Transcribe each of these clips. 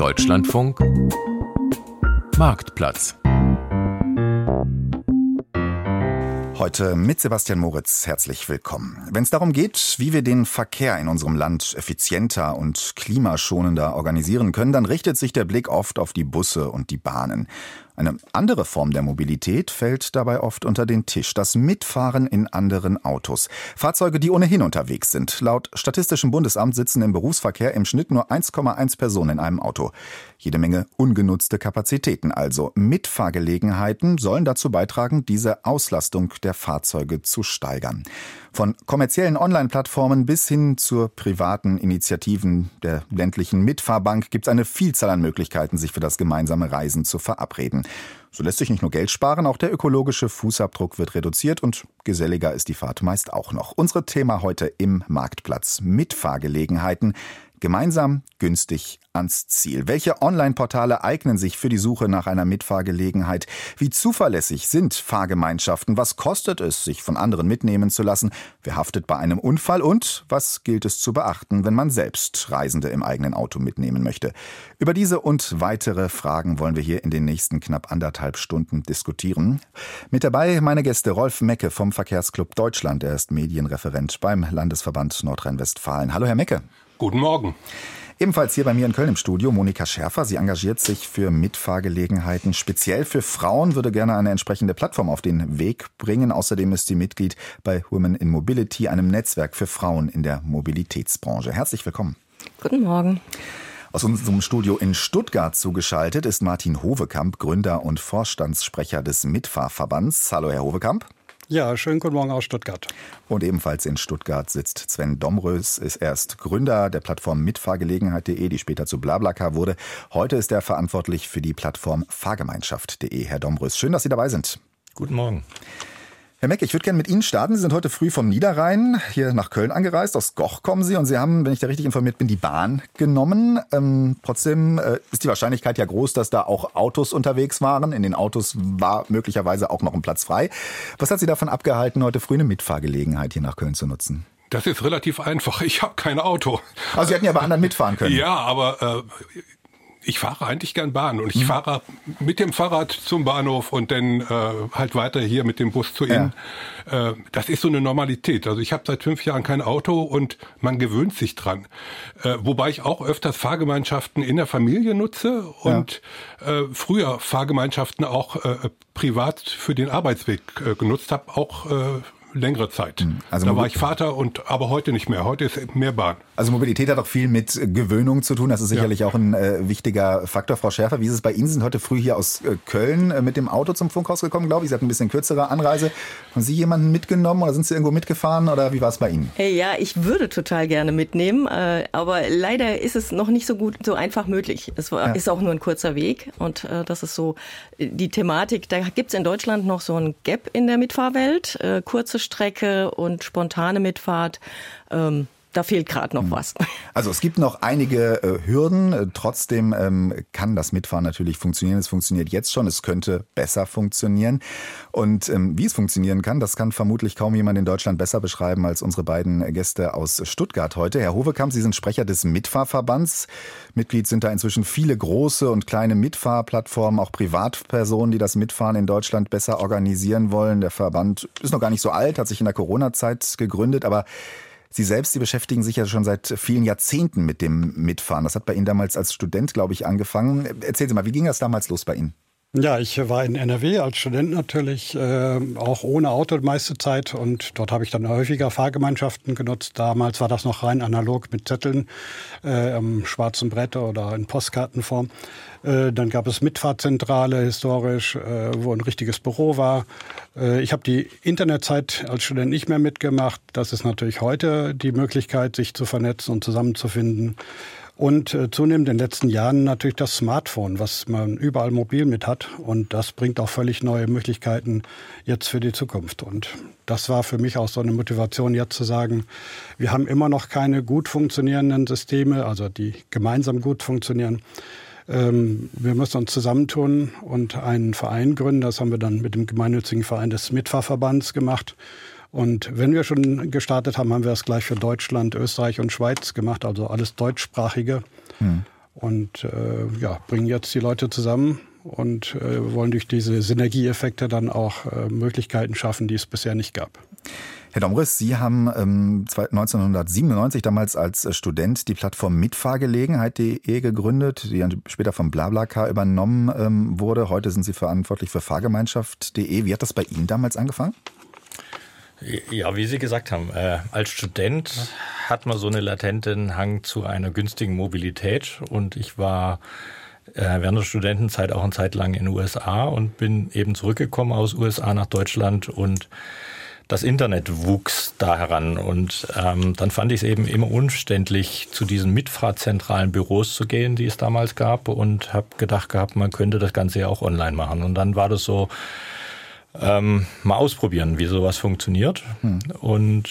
Deutschlandfunk Marktplatz. Heute mit Sebastian Moritz. Herzlich willkommen. Wenn es darum geht, wie wir den Verkehr in unserem Land effizienter und klimaschonender organisieren können, dann richtet sich der Blick oft auf die Busse und die Bahnen. Eine andere Form der Mobilität fällt dabei oft unter den Tisch: das Mitfahren in anderen Autos. Fahrzeuge, die ohnehin unterwegs sind. Laut Statistischem Bundesamt sitzen im Berufsverkehr im Schnitt nur 1,1 Personen in einem Auto. Jede Menge ungenutzte Kapazitäten also. Mitfahrgelegenheiten sollen dazu beitragen, diese Auslastung der Fahrzeuge zu steigern. Von kommerziellen Online-Plattformen bis hin zur privaten Initiativen der ländlichen Mitfahrbank gibt es eine Vielzahl an Möglichkeiten, sich für das gemeinsame Reisen zu verabreden. So lässt sich nicht nur Geld sparen, auch der ökologische Fußabdruck wird reduziert und geselliger ist die Fahrt meist auch noch. Unser Thema heute im Marktplatz: Mitfahrgelegenheiten. Gemeinsam, günstig ans Ziel. Welche Online-Portale eignen sich für die Suche nach einer Mitfahrgelegenheit? Wie zuverlässig sind Fahrgemeinschaften? Was kostet es, sich von anderen mitnehmen zu lassen? Wer haftet bei einem Unfall? Und was gilt es zu beachten, wenn man selbst Reisende im eigenen Auto mitnehmen möchte? Über diese und weitere Fragen wollen wir hier in den nächsten knapp 1,5 Stunden diskutieren. Mit dabei meine Gäste: Rolf Mecke vom Verkehrsclub Deutschland. Er ist Medienreferent beim Landesverband Nordrhein-Westfalen. Hallo, Herr Mecke. Guten Morgen. Ebenfalls hier bei mir in Köln im Studio Monika Schärfer. Sie engagiert sich für Mitfahrgelegenheiten. Speziell für Frauen, würde gerne eine entsprechende Plattform auf den Weg bringen. Außerdem ist sie Mitglied bei Women in Mobility, einem Netzwerk für Frauen in der Mobilitätsbranche. Herzlich willkommen. Guten Morgen. Aus unserem Studio in Stuttgart zugeschaltet ist Martin Hovekamp, Gründer und Vorstandssprecher des Mitfahrverbands. Hallo, Herr Hovekamp. Ja, schönen guten Morgen aus Stuttgart. Und ebenfalls in Stuttgart sitzt Sven Domrös, ist erst Gründer der Plattform Mitfahrgelegenheit.de, die später zu BlaBlaCar wurde. Heute ist er verantwortlich für die Plattform Fahrgemeinschaft.de. Herr Domrös, schön, dass Sie dabei sind. Guten Morgen. Herr Mecke, ich würde gerne mit Ihnen starten. Sie sind heute früh vom Niederrhein hier nach Köln angereist. Aus Goch kommen Sie und Sie haben, wenn ich da richtig informiert bin, die Bahn genommen. Trotzdem ist die Wahrscheinlichkeit ja groß, dass da auch Autos unterwegs waren. In den Autos war möglicherweise auch noch ein Platz frei. Was hat Sie davon abgehalten, heute früh eine Mitfahrgelegenheit hier nach Köln zu nutzen? Das ist relativ einfach. Ich habe kein Auto. Also Sie hätten ja bei anderen mitfahren können. Ja, aber ich fahre eigentlich gern Bahn und ich fahre mit dem Fahrrad zum Bahnhof und dann halt weiter hier mit dem Bus zu Ihnen. Ja. Das ist so eine Normalität. Also ich habe seit 5 Jahren kein Auto und man gewöhnt sich dran. Wobei ich auch öfters Fahrgemeinschaften in der Familie nutze und früher Fahrgemeinschaften auch privat für den Arbeitsweg genutzt habe, auch längere Zeit. Also da war ich Vater aber heute nicht mehr. Heute ist mehr Bahn. Also Mobilität hat auch viel mit Gewöhnung zu tun. Das ist sicherlich auch ein wichtiger Faktor. Frau Schärfer, wie ist es bei Ihnen? Sie sind heute früh hier aus Köln mit dem Auto zum Funkhaus gekommen, glaube ich. Sie hatten ein bisschen kürzere Anreise. Haben Sie jemanden mitgenommen oder sind Sie irgendwo mitgefahren oder wie war es bei Ihnen? Ja, ich würde total gerne mitnehmen, aber leider ist es noch nicht so einfach möglich. Es ist auch nur ein kurzer Weg und das ist so die Thematik. Da gibt es in Deutschland noch so ein Gap in der Mitfahrwelt. Kurze Strecke und spontane Mitfahrt. Da fehlt gerade noch was. Also es gibt noch einige Hürden. Trotzdem kann das Mitfahren natürlich funktionieren. Es funktioniert jetzt schon. Es könnte besser funktionieren. Und wie es funktionieren kann, das kann vermutlich kaum jemand in Deutschland besser beschreiben als unsere beiden Gäste aus Stuttgart heute. Herr Hovekamp, Sie sind Sprecher des Mitfahrverbands. Mitglied sind da inzwischen viele große und kleine Mitfahrplattformen, auch Privatpersonen, die das Mitfahren in Deutschland besser organisieren wollen. Der Verband ist noch gar nicht so alt, hat sich in der Corona-Zeit gegründet, aber Sie selbst, Sie beschäftigen sich ja schon seit vielen Jahrzehnten mit dem Mitfahren. Das hat bei Ihnen damals als Student, glaube ich, angefangen. Erzählen Sie mal, wie ging das damals los bei Ihnen? Ja, ich war in NRW als Student natürlich, auch ohne Auto die meiste Zeit. Und dort habe ich dann häufiger Fahrgemeinschaften genutzt. Damals war das noch rein analog mit Zetteln am schwarzen Brett oder in Postkartenform. Dann gab es Mitfahrzentrale historisch, wo ein richtiges Büro war. Ich habe die Internetzeit als Student nicht mehr mitgemacht. Das ist natürlich heute die Möglichkeit, sich zu vernetzen und zusammenzufinden. Und zunehmend in den letzten Jahren natürlich das Smartphone, was man überall mobil mit hat. Und das bringt auch völlig neue Möglichkeiten jetzt für die Zukunft. Und das war für mich auch so eine Motivation, jetzt zu sagen, wir haben immer noch keine gut funktionierenden Systeme, also die gemeinsam gut funktionieren. Wir müssen uns zusammentun und einen Verein gründen. Das haben wir dann mit dem gemeinnützigen Verein des Mitfahrverbands gemacht. Und wenn wir schon gestartet haben, haben wir es gleich für Deutschland, Österreich und Schweiz gemacht, also alles Deutschsprachige. und bringen jetzt die Leute zusammen und wollen durch diese Synergieeffekte dann auch Möglichkeiten schaffen, die es bisher nicht gab. Herr Domres, Sie haben 1997 damals als Student die Plattform Mitfahrgelegenheit.de gegründet, die dann später vom BlaBlaCar übernommen wurde. Heute sind Sie verantwortlich für Fahrgemeinschaft.de. Wie hat das bei Ihnen damals angefangen? Ja, wie Sie gesagt haben, als Student hat man so einen latenten Hang zu einer günstigen Mobilität und ich war während der Studentenzeit auch eine Zeit lang in den USA und bin eben zurückgekommen aus USA nach Deutschland und das Internet wuchs da heran und dann fand ich es eben immer umständlich, zu diesen mitfahrzentralen Büros zu gehen, die es damals gab und habe gedacht gehabt, man könnte das Ganze ja auch online machen und dann war das so, mal ausprobieren, wie sowas funktioniert. Und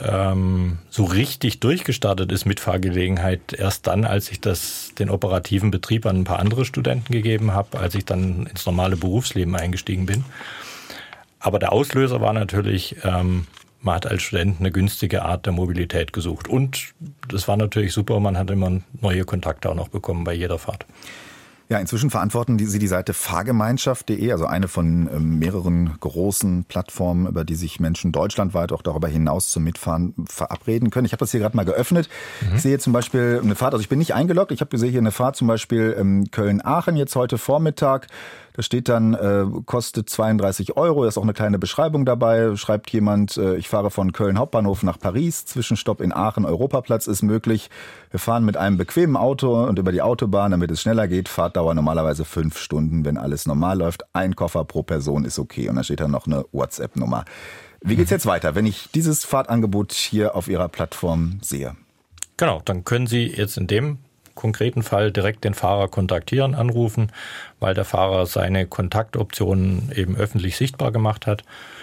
so richtig durchgestartet ist Mitfahrgelegenheit erst dann, als ich den operativen Betrieb an ein paar andere Studenten gegeben habe, als ich dann ins normale Berufsleben eingestiegen bin. Aber der Auslöser war natürlich, man hat als Student eine günstige Art der Mobilität gesucht. Und das war natürlich super, man hat immer neue Kontakte auch noch bekommen bei jeder Fahrt. Ja, inzwischen verantworten Sie die Seite Fahrgemeinschaft.de, also eine von mehreren großen Plattformen, über die sich Menschen deutschlandweit auch darüber hinaus zum Mitfahren verabreden können. Ich habe das hier gerade mal geöffnet. Ich sehe zum Beispiel eine Fahrt, also ich bin nicht eingeloggt, ich sehe hier eine Fahrt zum Beispiel Köln-Aachen jetzt heute Vormittag. Da steht dann, kostet 32 €, da ist auch eine kleine Beschreibung dabei, schreibt jemand, ich fahre von Köln Hauptbahnhof nach Paris, Zwischenstopp in Aachen, Europaplatz ist möglich. Wir fahren mit einem bequemen Auto und über die Autobahn, damit es schneller geht, Fahrtdauer normalerweise 5 Stunden, wenn alles normal läuft. Ein Koffer pro Person ist okay und da steht dann noch eine WhatsApp-Nummer. Wie geht's jetzt weiter, wenn ich dieses Fahrtangebot hier auf Ihrer Plattform sehe? Genau, dann können Sie jetzt in dem konkreten Fall direkt den Fahrer kontaktieren, anrufen, weil der Fahrer seine Kontaktoptionen eben öffentlich sichtbar gemacht hat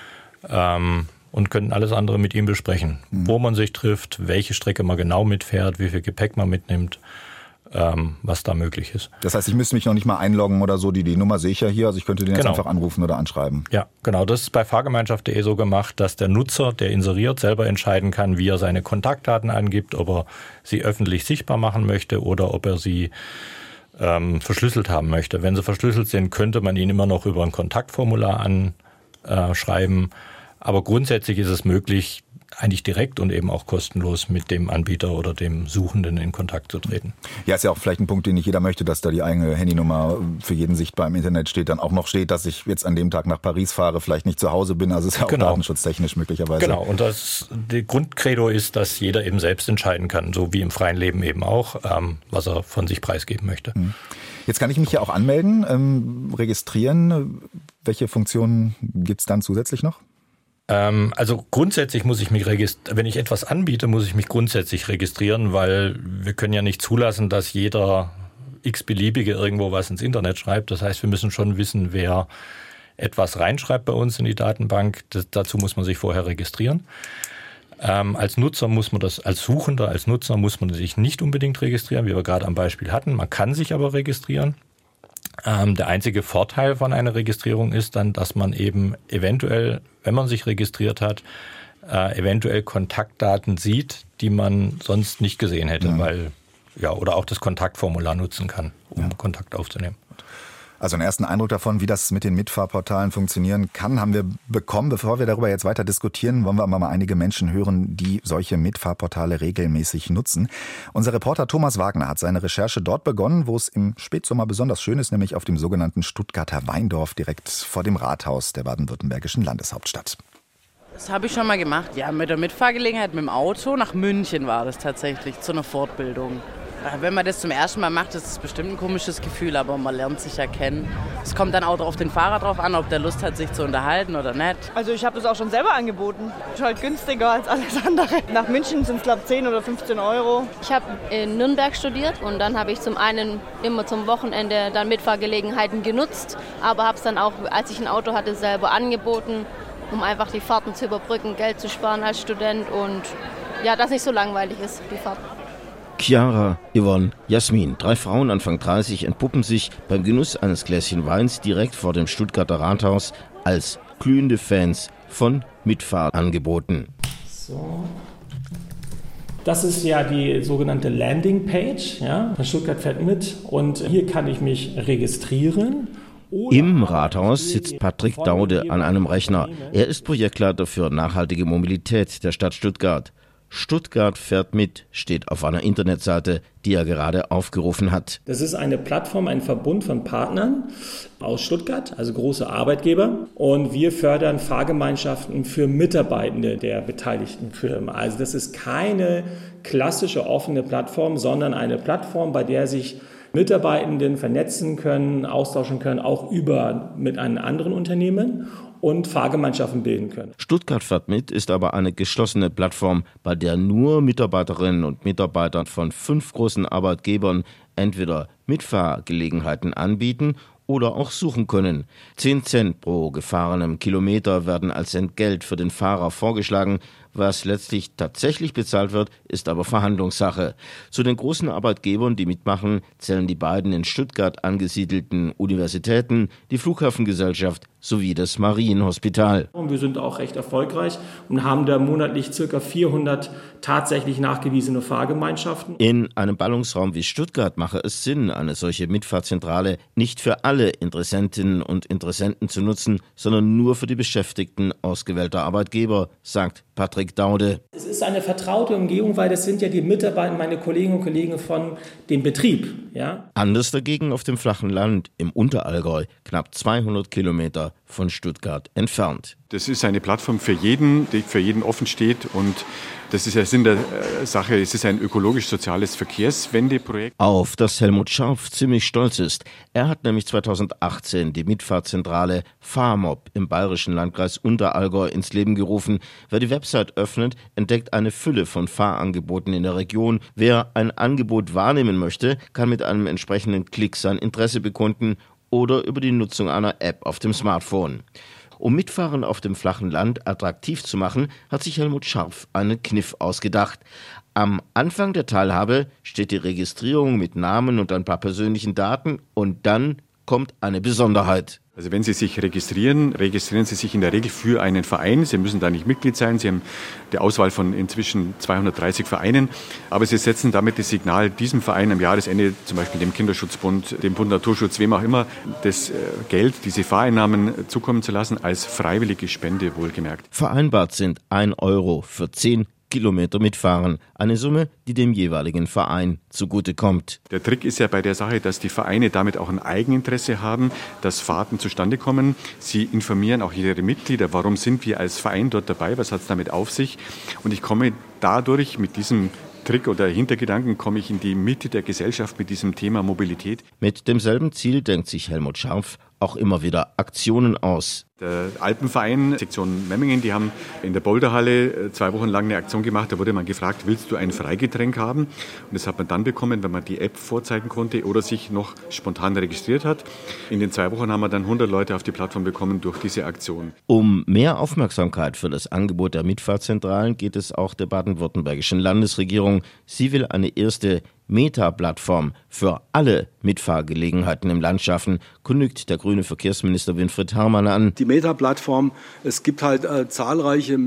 und können alles andere mit ihm besprechen, wo man sich trifft, welche Strecke man genau mitfährt, wie viel Gepäck man mitnimmt, was da möglich ist. Das heißt, ich müsste mich noch nicht mal einloggen oder so, die Nummer sehe ich ja hier, also ich könnte den jetzt einfach anrufen oder anschreiben. Ja, genau, das ist bei Fahrgemeinschaft.de so gemacht, dass der Nutzer, der inseriert, selber entscheiden kann, wie er seine Kontaktdaten angibt, ob er sie öffentlich sichtbar machen möchte oder ob er sie verschlüsselt haben möchte. Wenn sie verschlüsselt sind, könnte man ihn immer noch über ein Kontaktformular anschreiben, aber grundsätzlich ist es möglich, eigentlich direkt und eben auch kostenlos mit dem Anbieter oder dem Suchenden in Kontakt zu treten. Ja, ist ja auch vielleicht ein Punkt, den nicht jeder möchte, dass da die eigene Handynummer für jeden sichtbar im Internet steht. Dann auch noch steht, dass ich jetzt an dem Tag nach Paris fahre, vielleicht nicht zu Hause bin. Also ist ja auch datenschutztechnisch möglicherweise. Genau, und die Grundcredo ist, dass jeder eben selbst entscheiden kann, so wie im freien Leben eben auch, was er von sich preisgeben möchte. Jetzt kann ich mich ja auch anmelden, registrieren. Welche Funktionen gibt es dann zusätzlich noch? Also grundsätzlich muss ich mich registrieren, wenn ich etwas anbiete, muss ich mich grundsätzlich registrieren, weil wir können ja nicht zulassen, dass jeder x-beliebige irgendwo was ins Internet schreibt. Das heißt, wir müssen schon wissen, wer etwas reinschreibt bei uns in die Datenbank. Dazu muss man sich vorher registrieren. Als Nutzer muss man das, als Suchender, als Nutzer muss man sich nicht unbedingt registrieren, wie wir gerade am Beispiel hatten. Man kann sich aber registrieren. Der einzige Vorteil von einer Registrierung ist dann, dass man eben eventuell, wenn man sich registriert hat, eventuell Kontaktdaten sieht, die man sonst nicht gesehen hätte, oder auch das Kontaktformular nutzen kann, um Kontakt aufzunehmen. Also einen ersten Eindruck davon, wie das mit den Mitfahrportalen funktionieren kann, haben wir bekommen. Bevor wir darüber jetzt weiter diskutieren, wollen wir aber mal einige Menschen hören, die solche Mitfahrportale regelmäßig nutzen. Unser Reporter Thomas Wagner hat seine Recherche dort begonnen, wo es im Spätsommer besonders schön ist, nämlich auf dem sogenannten Stuttgarter Weindorf, direkt vor dem Rathaus der baden-württembergischen Landeshauptstadt. Das habe ich schon mal gemacht. Ja, mit der Mitfahrgelegenheit mit dem Auto. Nach München war das tatsächlich, zu einer Fortbildung. Wenn man das zum ersten Mal macht, ist es bestimmt ein komisches Gefühl, aber man lernt sich ja kennen. Es kommt dann auch auf den Fahrer drauf an, ob der Lust hat, sich zu unterhalten oder nicht. Also ich habe das auch schon selber angeboten. Ist halt günstiger als alles andere. Nach München sind es, glaube ich, 10 oder 15 €. Ich habe in Nürnberg studiert und dann habe ich zum einen immer zum Wochenende dann Mitfahrgelegenheiten genutzt, aber habe es dann auch, als ich ein Auto hatte, selber angeboten, um einfach die Fahrten zu überbrücken, Geld zu sparen als Student und ja, dass nicht so langweilig ist, die Fahrt. Chiara, Yvonne, Jasmin, 3 Frauen Anfang 30 entpuppen sich beim Genuss eines Gläschen Weins direkt vor dem Stuttgarter Rathaus als glühende Fans von Mitfahrangeboten. So. Das ist ja die sogenannte Landingpage. Ja? Stuttgart fährt mit und hier kann ich mich registrieren. Im Rathaus sitzt Patrick Daude an einem Rechner. Er ist Projektleiter für nachhaltige Mobilität der Stadt Stuttgart. Stuttgart fährt mit, steht auf einer Internetseite, die er gerade aufgerufen hat. Das ist eine Plattform, ein Verbund von Partnern aus Stuttgart, also große Arbeitgeber. Und wir fördern Fahrgemeinschaften für Mitarbeitende der beteiligten Firmen. Also das ist keine klassische offene Plattform, sondern eine Plattform, bei der sich Mitarbeitenden vernetzen können, austauschen können, auch mit einem anderen Unternehmen und Fahrgemeinschaften bilden können. Stuttgart fährt mit ist aber eine geschlossene Plattform, bei der nur Mitarbeiterinnen und Mitarbeiter von 5 großen Arbeitgebern entweder Mitfahrgelegenheiten anbieten oder auch suchen können. 10 Cent pro gefahrenem Kilometer werden als Entgelt für den Fahrer vorgeschlagen. Was letztlich tatsächlich bezahlt wird, ist aber Verhandlungssache. Zu den großen Arbeitgebern, die mitmachen, zählen die beiden in Stuttgart angesiedelten Universitäten, die Flughafengesellschaft sowie das Marienhospital. Wir sind auch recht erfolgreich und haben da monatlich ca. 400 tatsächlich nachgewiesene Fahrgemeinschaften. In einem Ballungsraum wie Stuttgart mache es Sinn, eine solche Mitfahrzentrale nicht für alle Interessentinnen und Interessenten zu nutzen, sondern nur für die Beschäftigten ausgewählter Arbeitgeber, sagt Patrick Daude. Es ist eine vertraute Umgebung, weil das sind ja die Mitarbeiter, meine Kolleginnen und Kollegen von dem Betrieb. Ja? Anders dagegen auf dem flachen Land im Unterallgäu, knapp 200 Kilometer von Stuttgart entfernt. Das ist eine Plattform für jeden, die für jeden offen steht, und das ist ja Sinn der Sache. Es ist ein ökologisch-soziales Verkehrswendeprojekt. Auf das Helmut Scharf ziemlich stolz ist. Er hat nämlich 2018 die Mitfahrzentrale Fahrmob im bayerischen Landkreis Unterallgäu ins Leben gerufen. Wer die Website öffnet, entdeckt eine Fülle von Fahrangeboten in der Region. Wer ein Angebot wahrnehmen möchte, kann mit einem entsprechenden Klick sein Interesse bekunden oder über die Nutzung einer App auf dem Smartphone. Um Mitfahren auf dem flachen Land attraktiv zu machen, hat sich Helmut Scharf einen Kniff ausgedacht. Am Anfang der Teilhabe steht die Registrierung mit Namen und ein paar persönlichen Daten, und dann kommt eine Besonderheit. Also wenn Sie sich registrieren Sie sich in der Regel für einen Verein. Sie müssen da nicht Mitglied sein. Sie haben die Auswahl von inzwischen 230 Vereinen. Aber Sie setzen damit das Signal, diesem Verein am Jahresende, zum Beispiel dem Kinderschutzbund, dem Bund Naturschutz, wem auch immer, das Geld, diese Fahreinnahmen zukommen zu lassen, als freiwillige Spende wohlgemerkt. Vereinbart sind 1 Euro für 10 Kilometer mitfahren. Eine Summe, die dem jeweiligen Verein zugutekommt. Der Trick ist ja bei der Sache, dass die Vereine damit auch ein Eigeninteresse haben, dass Fahrten zustande kommen. Sie informieren auch ihre Mitglieder, warum sind wir als Verein dort dabei, was hat es damit auf sich. Und ich komme dadurch mit diesem Trick oder Hintergedanken komme ich in die Mitte der Gesellschaft mit diesem Thema Mobilität. Mit demselben Ziel denkt sich Helmut Scharf auch immer wieder Aktionen aus. Der Alpenverein, Sektion Memmingen, die haben in der Boulderhalle 2 Wochen lang eine Aktion gemacht. Da wurde man gefragt, willst du ein Freigetränk haben? Und das hat man dann bekommen, wenn man die App vorzeigen konnte oder sich noch spontan registriert hat. In den 2 Wochen haben wir dann 100 Leute auf die Plattform bekommen durch diese Aktion. Um mehr Aufmerksamkeit für das Angebot der Mitfahrzentralen geht es auch der baden-württembergischen Landesregierung. Sie will eine erste Meta-Plattform für alle Mitfahrgelegenheiten im Land schaffen, kündigt der grüne Verkehrsminister Winfried Herrmann an. Die Meta-Plattform, es gibt halt zahlreiche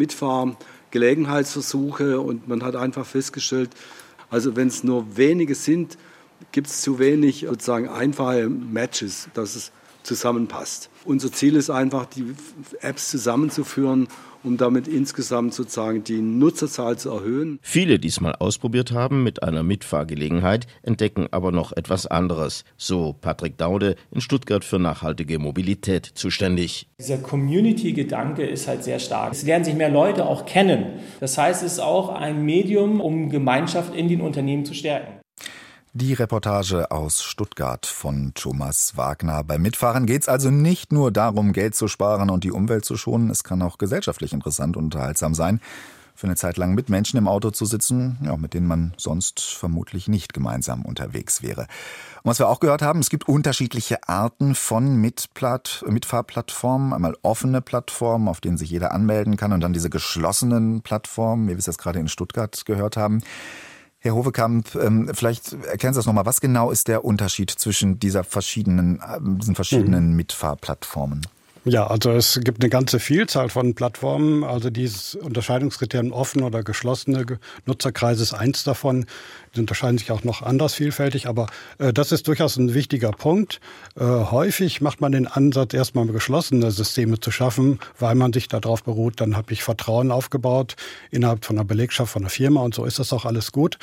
Mitfahrgelegenheitsversuche und man hat einfach festgestellt, also wenn es nur wenige sind, gibt es zu wenig sozusagen einfache Matches, dass es zusammenpasst. Unser Ziel ist einfach, die Apps zusammenzuführen, um damit insgesamt sozusagen die Nutzerzahl zu erhöhen. Viele, die es mal ausprobiert haben mit einer Mitfahrgelegenheit, entdecken aber noch etwas anderes. So Patrick Daude, in Stuttgart für nachhaltige Mobilität zuständig. Dieser Community-Gedanke ist halt sehr stark. Es lernen sich mehr Leute auch kennen. Das heißt, es ist auch ein Medium, um Gemeinschaft in den Unternehmen zu stärken. Die Reportage aus Stuttgart von Thomas Wagner. Beim Mitfahren geht es also nicht nur darum, Geld zu sparen und die Umwelt zu schonen. Es kann auch gesellschaftlich interessant und unterhaltsam sein, für eine Zeit lang mit Menschen im Auto zu sitzen, ja, mit denen man sonst vermutlich nicht gemeinsam unterwegs wäre. Und was wir auch gehört haben, es gibt unterschiedliche Arten von Mitfahrplattformen. Einmal offene Plattformen, auf denen sich jeder anmelden kann, und dann diese geschlossenen Plattformen, wie wir es jetzt gerade in Stuttgart gehört haben. Herr Hovekamp, vielleicht erklären Sie das nochmal. Was genau ist der Unterschied zwischen diesen verschiedenen Mitfahrplattformen? Ja, also es gibt eine ganze Vielzahl von Plattformen. Also dieses Unterscheidungskriterium offen oder geschlossene Nutzerkreis ist eins davon. Die unterscheiden sich auch noch anders vielfältig, aber das ist durchaus ein wichtiger Punkt. Häufig macht man den Ansatz, erstmal geschlossene Systeme zu schaffen, weil man sich darauf beruht, dann habe ich Vertrauen aufgebaut innerhalb von einer Belegschaft, von einer Firma und so ist das auch alles gut.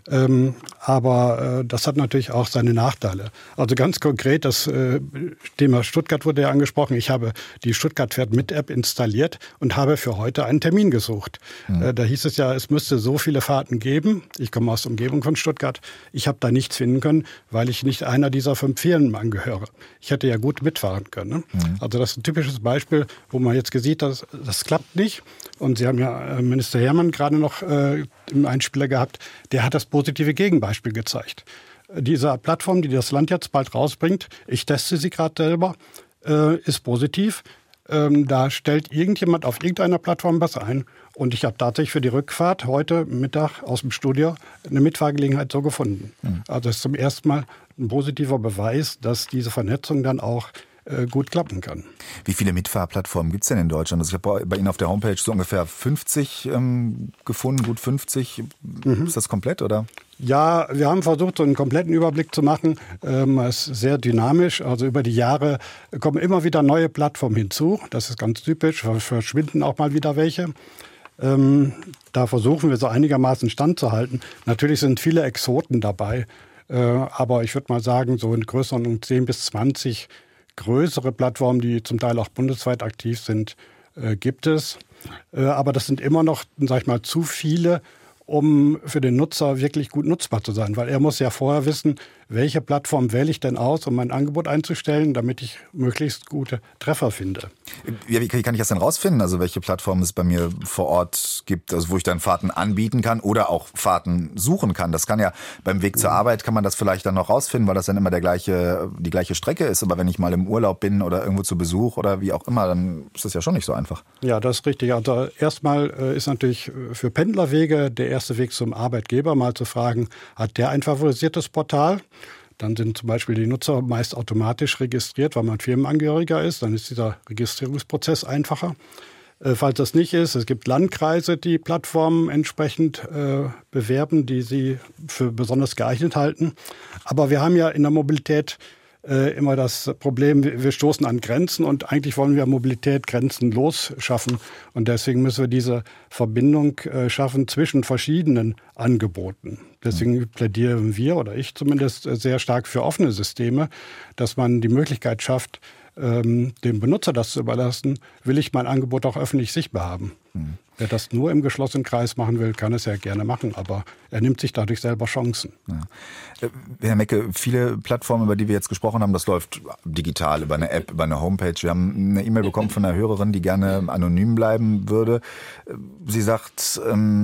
Aber das hat natürlich auch seine Nachteile. Also ganz konkret, das Thema Stuttgart wurde ja angesprochen. Ich habe die Stuttgart fährt mit App installiert und habe für heute einen Termin gesucht. Da hieß es ja, es müsste so viele Fahrten geben. Ich komme aus der Umgebung von Stuttgart. Ich habe da nichts finden können, weil ich nicht einer dieser 5 Firmen angehöre. Ich hätte ja gut mitfahren können. Ne? Also das ist ein typisches Beispiel, wo man jetzt sieht, das klappt nicht. Und Sie haben ja Minister Hermann gerade noch im Einspieler gehabt, der hat das positive Gegenbeispiel gezeigt. Diese Plattform, die das Land jetzt bald rausbringt, ich teste sie gerade selber, ist positiv. Da stellt irgendjemand auf irgendeiner Plattform was ein. Und ich habe tatsächlich für die Rückfahrt heute Mittag aus dem Studio eine Mitfahrgelegenheit so gefunden. Also das ist zum ersten Mal ein positiver Beweis, dass diese Vernetzung dann auch gut klappen kann. Wie viele Mitfahrplattformen gibt es denn in Deutschland? Also ich habe bei Ihnen auf der Homepage so ungefähr 50 gefunden, gut 50. Ist das komplett, oder? Ja, wir haben versucht, so einen kompletten Überblick zu machen. Es ist sehr dynamisch. Also über die Jahre kommen immer wieder neue Plattformen hinzu. Das ist ganz typisch. Verschwinden auch mal wieder welche. Da versuchen wir so einigermaßen standzuhalten. Natürlich sind viele Exoten dabei. Aber ich würde mal sagen, so in Größenordnung 10 bis 20 größere Plattformen, die zum Teil auch bundesweit aktiv sind, gibt es. Aber das sind immer noch, sag ich mal, zu viele, um für den Nutzer wirklich gut nutzbar zu sein. Weil er muss ja vorher wissen, welche Plattform wähle ich denn aus, um mein Angebot einzustellen, damit ich möglichst gute Treffer finde. Ja, wie kann ich das denn rausfinden? Also welche Plattformen es bei mir vor Ort gibt, also wo ich dann Fahrten anbieten kann oder auch Fahrten suchen kann. Das kann ja beim Weg zur Arbeit kann man das vielleicht dann noch rausfinden, weil das dann immer die gleiche Strecke ist. Aber wenn ich mal im Urlaub bin oder irgendwo zu Besuch oder wie auch immer, dann ist das ja schon nicht so einfach. Ja, das ist richtig. Also erstmal ist natürlich für Pendlerwege der erste Weg zum Arbeitgeber, mal zu fragen, hat der ein favorisiertes Portal? Dann sind zum Beispiel die Nutzer meist automatisch registriert, weil man Firmenangehöriger ist. Dann ist dieser Registrierungsprozess einfacher. Falls das nicht ist, es gibt Landkreise, die Plattformen entsprechend bewerben, die sie für besonders geeignet halten. Aber wir haben ja in der Mobilität immer das Problem, wir stoßen an Grenzen und eigentlich wollen wir Mobilität grenzenlos schaffen. Und deswegen müssen wir diese Verbindung schaffen zwischen verschiedenen Angeboten. Deswegen plädieren wir, oder ich zumindest, sehr stark für offene Systeme, dass man die Möglichkeit schafft, dem Benutzer das zu überlassen, will ich mein Angebot auch öffentlich sichtbar haben. Wer das nur im geschlossenen Kreis machen will, kann es ja gerne machen, aber er nimmt sich dadurch selber Chancen. Ja. Herr Mecke, viele Plattformen, über die wir jetzt gesprochen haben, das läuft digital, über eine App, über eine Homepage. Wir haben eine E-Mail bekommen von einer Hörerin, die gerne anonym bleiben würde. Sie sagt,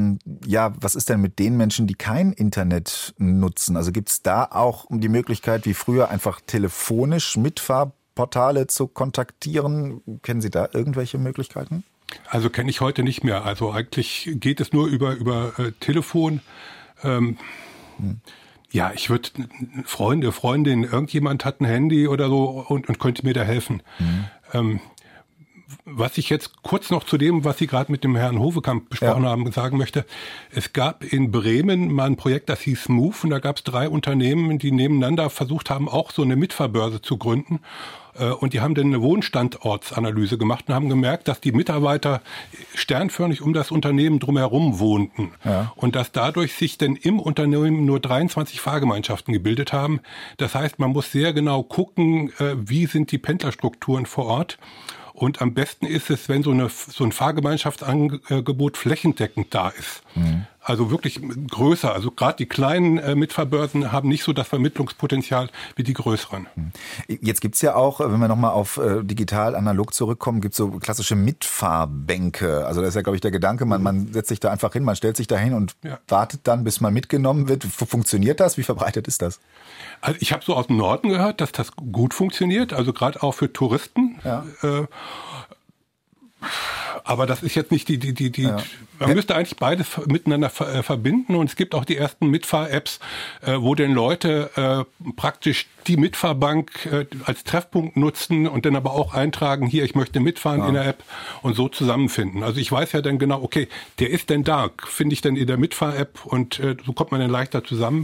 ja, was ist denn mit den Menschen, die kein Internet nutzen? Also gibt es da auch die Möglichkeit, wie früher einfach telefonisch Mitfahrportale zu kontaktieren? Kennen Sie da irgendwelche Möglichkeiten? Also kenne ich heute nicht mehr. Also eigentlich geht es nur über Telefon. Ja, ich würde Freunde, Freundin, irgendjemand hat ein Handy oder so und könnte mir da helfen. Was ich jetzt kurz noch zu dem, was Sie gerade mit dem Herrn Hovekamp besprochen haben, sagen möchte. Es gab in Bremen mal ein Projekt, das hieß Move, und da gab es 3 Unternehmen, die nebeneinander versucht haben, auch so eine Mitfahrbörse zu gründen. Und die haben dann eine Wohnstandortsanalyse gemacht und haben gemerkt, dass die Mitarbeiter sternförmig um das Unternehmen drumherum wohnten. Ja. Und dass dadurch sich dann im Unternehmen nur 23 Fahrgemeinschaften gebildet haben. Das heißt, man muss sehr genau gucken, wie sind die Pendlerstrukturen vor Ort. Und am besten ist es, wenn so ein Fahrgemeinschaftsangebot flächendeckend da ist. Also wirklich größer. Also gerade die kleinen Mitfahrbörsen haben nicht so das Vermittlungspotenzial wie die größeren. Jetzt gibt's ja auch, wenn wir nochmal auf digital, analog zurückkommen, gibt's so klassische Mitfahrbänke. Also das ist ja, glaube ich, der Gedanke, man setzt sich da einfach hin, man stellt sich da hin und wartet dann, bis man mitgenommen wird. Funktioniert das? Wie verbreitet ist das? Also ich habe so aus dem Norden gehört, dass das gut funktioniert, also gerade auch für Touristen. Ja. aber das ist jetzt nicht man müsste eigentlich beides miteinander verbinden, und es gibt auch die ersten Mitfahr-Apps, wo denn Leute praktisch die Mitfahrbank als Treffpunkt nutzen und dann aber auch eintragen, hier, ich möchte mitfahren in der App, und so zusammenfinden. Also ich weiß ja dann genau, okay, der ist denn da, finde ich dann in der Mitfahr-App, und so kommt man dann leichter zusammen.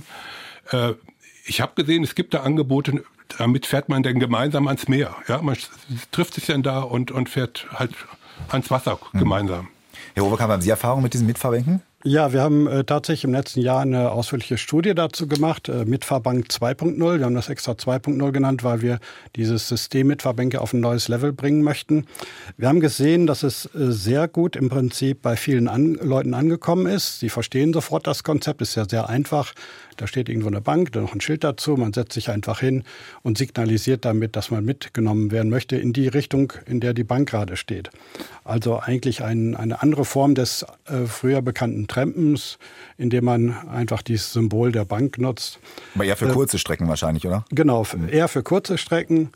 Ich habe gesehen, es gibt da Angebote, damit fährt man dann gemeinsam ans Meer. Ja, man trifft sich dann da und fährt halt ans Wasser gemeinsam. Herr Hovekamp, haben Sie Erfahrung mit diesen Mitfahrbänken? Ja, wir haben tatsächlich im letzten Jahr eine ausführliche Studie dazu gemacht, Mitfahrbank 2.0. Wir haben das extra 2.0 genannt, weil wir dieses System Mitfahrbänke auf ein neues Level bringen möchten. Wir haben gesehen, dass es sehr gut im Prinzip bei vielen Leuten angekommen ist. Sie verstehen sofort das Konzept, ist ja sehr einfach. Da steht irgendwo eine Bank, da noch ein Schild dazu, man setzt sich einfach hin und signalisiert damit, dass man mitgenommen werden möchte in die Richtung, in der die Bank gerade steht. Also eigentlich eine andere Form des früher bekannten Trampens, indem man einfach dieses Symbol der Bank nutzt. Aber eher für kurze Strecken wahrscheinlich, oder? Genau, eher für kurze Strecken.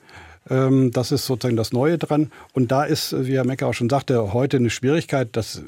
Das ist sozusagen das Neue dran. Und da ist, wie Herr Mecker auch schon sagte, heute eine Schwierigkeit. Das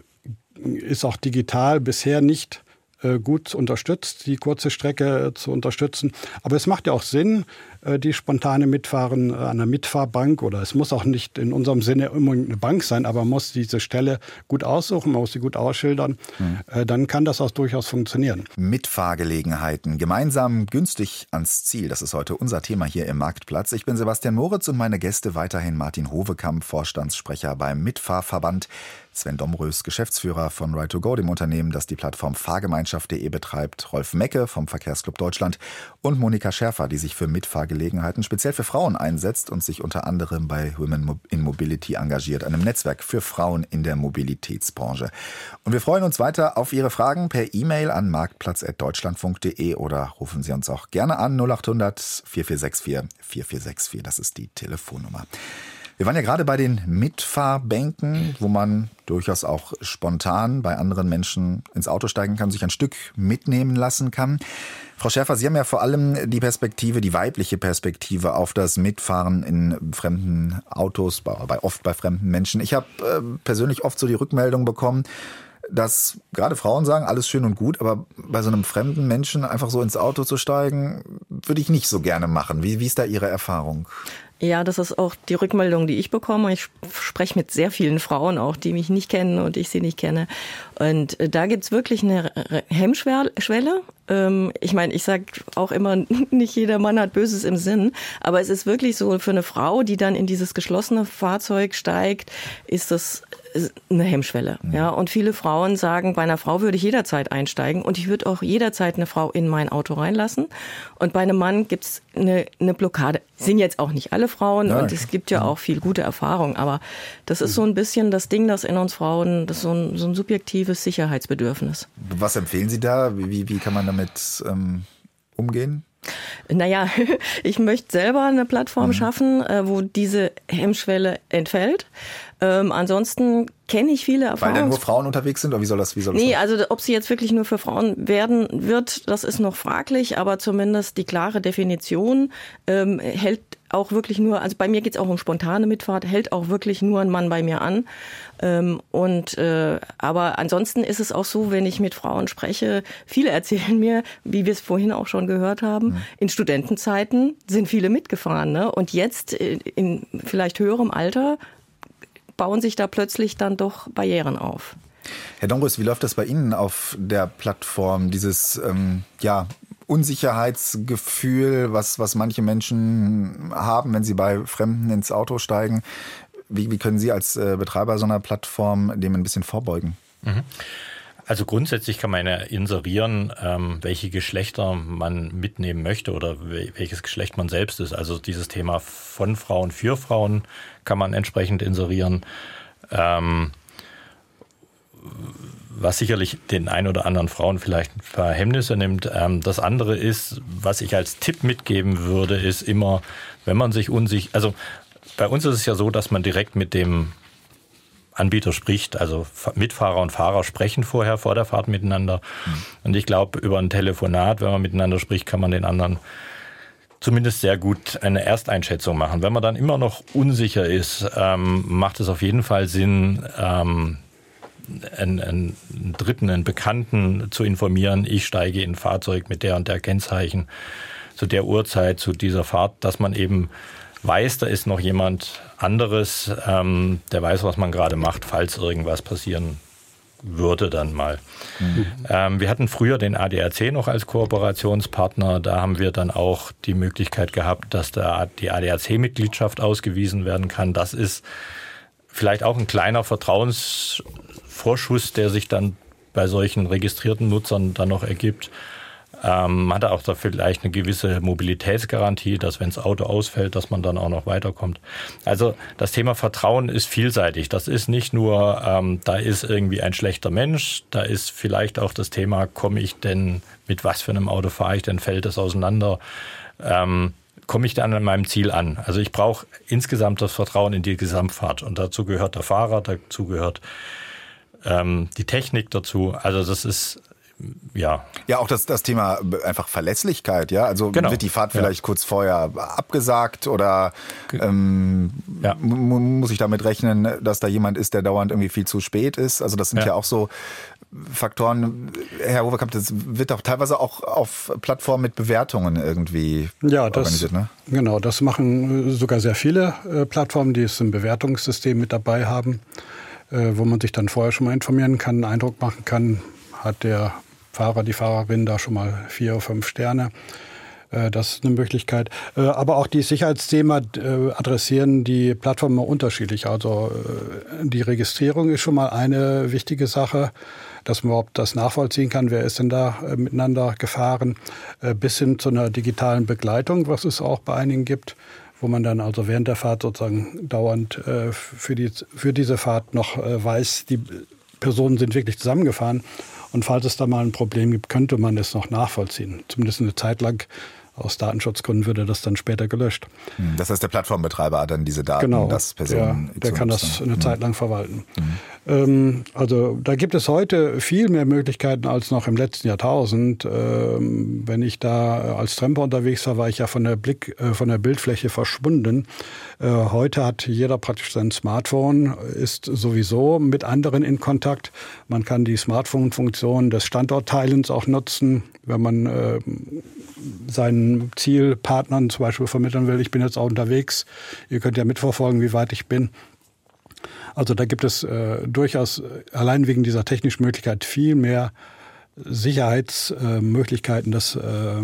ist auch digital bisher nicht gut unterstützt, die kurze Strecke zu unterstützen. Aber es macht ja auch Sinn, die spontane Mitfahren an einer Mitfahrbank, oder es muss auch nicht in unserem Sinne unbedingt eine Bank sein, aber man muss diese Stelle gut aussuchen, man muss sie gut ausschildern. Dann kann das auch durchaus funktionieren. Mitfahrgelegenheiten, gemeinsam günstig ans Ziel. Das ist heute unser Thema hier im Marktplatz. Ich bin Sebastian Moritz und meine Gäste weiterhin Martin Hovekamp, Vorstandssprecher beim Mitfahrverband, Sven Domrös, Geschäftsführer von Right2Go, dem Unternehmen, das die Plattform Fahrgemeinschaft.de betreibt, Rolf Mecke vom Verkehrsclub Deutschland und Monika Schärfer, die sich für Mitfahrgelegenheiten speziell für Frauen einsetzt und sich unter anderem bei Women in Mobility engagiert, einem Netzwerk für Frauen in der Mobilitätsbranche. Und wir freuen uns weiter auf Ihre Fragen per E-Mail an marktplatz@deutschlandfunk.de oder rufen Sie uns auch gerne an 0800 4464 4464. Das ist die Telefonnummer. Wir waren ja gerade bei den Mitfahrbänken, wo man durchaus auch spontan bei anderen Menschen ins Auto steigen kann, sich ein Stück mitnehmen lassen kann. Frau Schärfer, Sie haben ja vor allem die Perspektive, die weibliche Perspektive auf das Mitfahren in fremden Autos, oft bei fremden Menschen. Ich habe persönlich oft so die Rückmeldung bekommen, dass gerade Frauen sagen, alles schön und gut, aber bei so einem fremden Menschen einfach so ins Auto zu steigen, würde ich nicht so gerne machen. Wie ist da Ihre Erfahrung? Ja, das ist auch die Rückmeldung, die ich bekomme. Ich spreche mit sehr vielen Frauen auch, die mich nicht kennen und ich sie nicht kenne. Und da gibt's wirklich eine Hemmschwelle. Ich meine, ich sage auch immer, nicht jeder Mann hat Böses im Sinn. Aber es ist wirklich so, für eine Frau, die dann in dieses geschlossene Fahrzeug steigt, ist das eine Hemmschwelle. Ja, und viele Frauen sagen, bei einer Frau würde ich jederzeit einsteigen und ich würde auch jederzeit eine Frau in mein Auto reinlassen. Und bei einem Mann gibt's eine Blockade. Sind jetzt auch nicht alle Frauen. Nein. Und es gibt ja auch viel gute Erfahrung. Aber das ist so ein bisschen das Ding, das in uns Frauen, das ist so ein subjektives Sicherheitsbedürfnis. Was empfehlen Sie da? Wie kann man damit umgehen? Naja, ich möchte selber eine Plattform schaffen, wo diese Hemmschwelle entfällt. Ansonsten kenne ich viele Erfahrungen. Weil da nur Frauen unterwegs sind, oder wie soll das Nee, also ob sie jetzt wirklich nur für Frauen werden wird, das ist noch fraglich, aber zumindest die klare Definition hält auch wirklich nur, also bei mir geht es auch um spontane Mitfahrt, hält auch wirklich nur ein Mann bei mir an. Aber ansonsten ist es auch so, wenn ich mit Frauen spreche, viele erzählen mir, wie wir es vorhin auch schon gehört haben, in Studentenzeiten sind viele mitgefahren, ne? Und jetzt in vielleicht höherem Alter bauen sich da plötzlich dann doch Barrieren auf. Herr Domrös, wie läuft das bei Ihnen auf der Plattform? Dieses Unsicherheitsgefühl, was manche Menschen haben, wenn sie bei Fremden ins Auto steigen. Wie können Sie als Betreiber so einer Plattform dem ein bisschen vorbeugen? Also grundsätzlich kann man ja inserieren, welche Geschlechter man mitnehmen möchte oder welches Geschlecht man selbst ist. Also dieses Thema von Frauen für Frauen kann man entsprechend inserieren. Was sicherlich den ein oder anderen Frauen vielleicht ein paar Hemmnisse nimmt. Das andere ist, was ich als Tipp mitgeben würde, ist immer, wenn man sich unsicher, also bei uns ist es ja so, dass man direkt mit dem Anbieter spricht, also Mitfahrer und Fahrer sprechen vorher vor der Fahrt miteinander. Und ich glaube, über ein Telefonat, wenn man miteinander spricht, kann man den anderen zumindest sehr gut eine Ersteinschätzung machen. Wenn man dann immer noch unsicher ist, macht es auf jeden Fall Sinn, einen Dritten, einen Bekannten zu informieren. Ich steige in ein Fahrzeug mit der und der Kennzeichen zu der Uhrzeit, zu dieser Fahrt, dass man eben weiß, da ist noch jemand anderes, der weiß, was man gerade macht, falls irgendwas passieren würde dann mal. Wir hatten früher den ADAC noch als Kooperationspartner. Da haben wir dann auch die Möglichkeit gehabt, dass da die ADAC-Mitgliedschaft ausgewiesen werden kann. Das ist vielleicht auch ein kleiner Vertrauensvorschuss, der sich dann bei solchen registrierten Nutzern dann noch ergibt. Man hat auch da vielleicht eine gewisse Mobilitätsgarantie, dass wenn das Auto ausfällt, dass man dann auch noch weiterkommt. Also das Thema Vertrauen ist vielseitig. Das ist nicht nur, da ist irgendwie ein schlechter Mensch, da ist vielleicht auch das Thema, komme ich denn, mit was für einem Auto fahre ich denn, fällt es auseinander, komme ich dann an meinem Ziel an. Also ich brauche insgesamt das Vertrauen in die Gesamtfahrt und dazu gehört der Fahrer, dazu gehört die Technik dazu. Also das ist ja, auch das Thema einfach Verlässlichkeit, ja. Also wird die Fahrt vielleicht kurz vorher abgesagt oder muss ich damit rechnen, dass da jemand ist, der dauernd irgendwie viel zu spät ist? Also das sind ja auch so Faktoren. Herr Hoverkamp, das wird auch teilweise auch auf Plattformen mit Bewertungen irgendwie organisiert, ne? Genau, das machen sogar sehr viele Plattformen, die es im Bewertungssystem mit dabei haben, wo man sich dann vorher schon mal informieren kann, einen Eindruck machen kann, hat der Fahrer, die Fahrerin da schon mal 4 oder 5 Sterne. Das ist eine Möglichkeit. Aber auch die Sicherheitsthema adressieren die Plattformen unterschiedlich. Also die Registrierung ist schon mal eine wichtige Sache, dass man überhaupt das nachvollziehen kann, wer ist denn da miteinander gefahren, bis hin zu einer digitalen Begleitung, was es auch bei einigen gibt, wo man dann also während der Fahrt sozusagen dauernd für diese Fahrt noch weiß, die Personen sind wirklich zusammengefahren. Und falls es da mal ein Problem gibt, könnte man es noch nachvollziehen. Zumindest eine Zeit lang. Aus Datenschutzgründen würde das dann später gelöscht. Das heißt, der Plattformbetreiber hat dann diese Daten, dass Personen... Der kann das eine Zeit lang verwalten. Also da gibt es heute viel mehr Möglichkeiten als noch im letzten Jahrtausend. Wenn ich da als Tramper unterwegs war, war ich ja von der Bildfläche verschwunden. Heute hat jeder praktisch sein Smartphone, ist sowieso mit anderen in Kontakt. Man kann die Smartphone-Funktion des Standortteilens auch nutzen, wenn man seinen Zielpartnern zum Beispiel vermitteln will, ich bin jetzt auch unterwegs, ihr könnt ja mitverfolgen, wie weit ich bin. Also da gibt es durchaus allein wegen dieser technischen Möglichkeit viel mehr Sicherheitsmöglichkeiten, das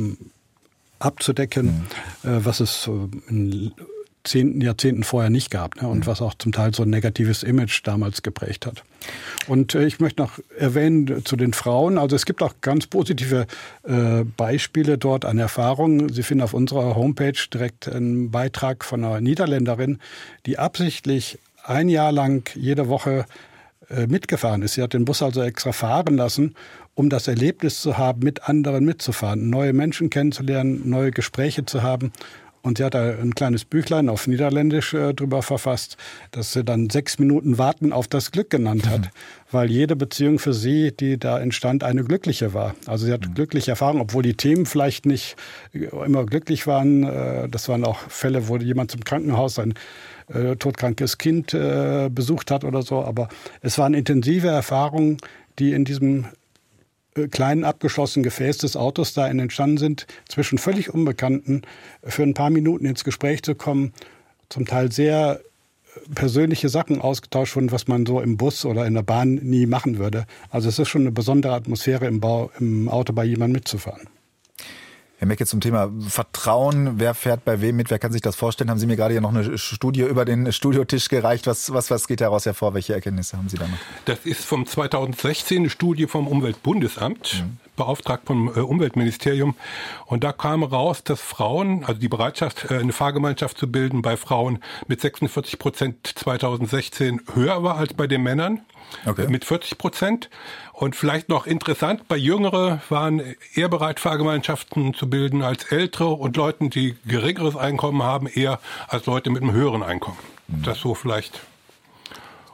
abzudecken, was es in Jahrzehnten vorher nicht gab, ne? Und was auch zum Teil so ein negatives Image damals geprägt hat. Und ich möchte noch erwähnen zu den Frauen, also es gibt auch ganz positive Beispiele dort an Erfahrungen. Sie finden auf unserer Homepage direkt einen Beitrag von einer Niederländerin, die absichtlich ein Jahr lang jede Woche mitgefahren ist. Sie hat den Bus also extra fahren lassen, um das Erlebnis zu haben, mit anderen mitzufahren, neue Menschen kennenzulernen, neue Gespräche zu haben. Und sie hat da ein kleines Büchlein auf Niederländisch drüber verfasst, das sie dann 6 Minuten Warten auf das Glück genannt hat. Weil jede Beziehung für sie, die da entstand, eine glückliche war. Also sie hat glückliche Erfahrungen, obwohl die Themen vielleicht nicht immer glücklich waren. Das waren auch Fälle, wo jemand zum Krankenhaus sein todkrankes Kind besucht hat oder so. Aber es waren intensive Erfahrungen, die in diesem kleinen abgeschlossenen Gefäß des Autos da entstanden sind, zwischen völlig Unbekannten für ein paar Minuten ins Gespräch zu kommen, zum Teil sehr persönliche Sachen ausgetauscht wurden, was man so im Bus oder in der Bahn nie machen würde. Also es ist schon eine besondere Atmosphäre im Auto bei jemandem mitzufahren. Herr Mecke, zum Thema Vertrauen, wer fährt bei wem mit, wer kann sich das vorstellen? Haben Sie mir gerade ja noch eine Studie über den Studiotisch gereicht? Was geht daraus hervor? Welche Erkenntnisse haben Sie da noch? Das ist vom 2016 eine Studie vom Umweltbundesamt, beauftragt vom Umweltministerium. Und da kam raus, dass Frauen, also die Bereitschaft, eine Fahrgemeinschaft zu bilden bei Frauen mit 46% 2016 höher war als bei den Männern. Okay. Mit 40%. Und vielleicht noch interessant, bei Jüngere waren eher bereit, Fahrgemeinschaften zu bilden als Ältere und Leuten, die geringeres Einkommen haben, eher als Leute mit einem höheren Einkommen. Das so vielleicht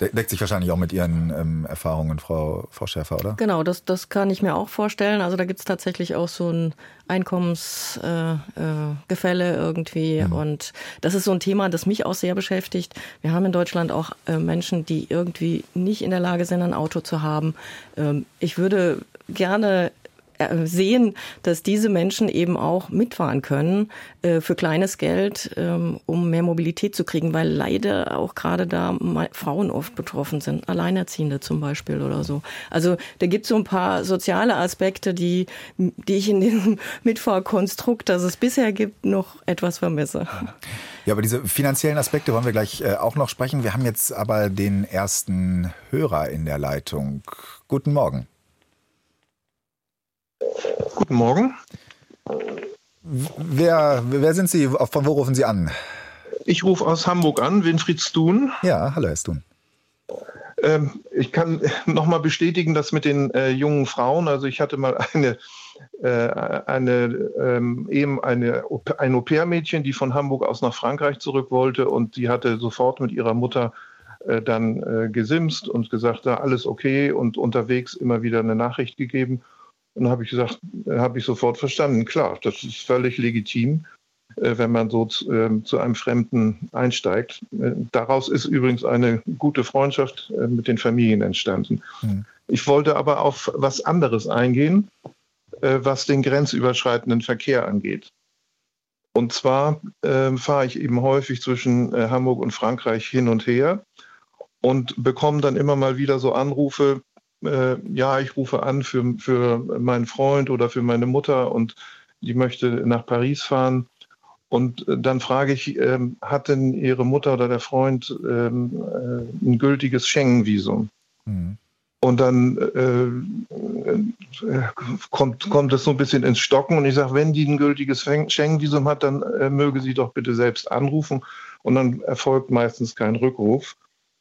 Deckt sich wahrscheinlich auch mit Ihren Erfahrungen, Frau Schäfer, oder? Genau, das kann ich mir auch vorstellen. Also da gibt es tatsächlich auch so ein Einkommensgefälle irgendwie. Und das ist so ein Thema, das mich auch sehr beschäftigt. Wir haben in Deutschland auch Menschen, die irgendwie nicht in der Lage sind, ein Auto zu haben. Ich würde gerne sehen, dass diese Menschen eben auch mitfahren können für kleines Geld, um mehr Mobilität zu kriegen, weil leider auch gerade da Frauen oft betroffen sind, Alleinerziehende zum Beispiel oder so. Also da gibt es so ein paar soziale Aspekte, die ich in diesem Mitfahrkonstrukt, das es bisher gibt, noch etwas vermisse. Ja, aber diese finanziellen Aspekte wollen wir gleich auch noch sprechen. Wir haben jetzt aber den ersten Hörer in der Leitung. Guten Morgen. Guten Morgen. Wer sind Sie? Von wo rufen Sie an? Ich rufe aus Hamburg an, Winfried Stun. Ja, hallo Herr Stun. Ich kann nochmal bestätigen, dass mit den jungen Frauen, also ich hatte mal ein Au-pair-Mädchen, die von Hamburg aus nach Frankreich zurück wollte, und die hatte sofort mit ihrer Mutter dann gesimst und gesagt, da alles okay, und unterwegs immer wieder eine Nachricht gegeben. Und dann habe ich gesagt, habe ich sofort verstanden, klar, das ist völlig legitim, wenn man so zu einem Fremden einsteigt. Daraus ist übrigens eine gute Freundschaft mit den Familien entstanden. Ich wollte aber auf was anderes eingehen, was den grenzüberschreitenden Verkehr angeht. Und zwar fahre ich eben häufig zwischen Hamburg und Frankreich hin und her und bekomme dann immer mal wieder so Anrufe, ja, ich rufe an für meinen Freund oder für meine Mutter und die möchte nach Paris fahren. Und dann frage ich, hat denn Ihre Mutter oder der Freund ein gültiges Schengen-Visum? Und dann kommt es so ein bisschen ins Stocken und ich sage, wenn die ein gültiges Schengen-Visum hat, dann möge sie doch bitte selbst anrufen, und dann erfolgt meistens kein Rückruf.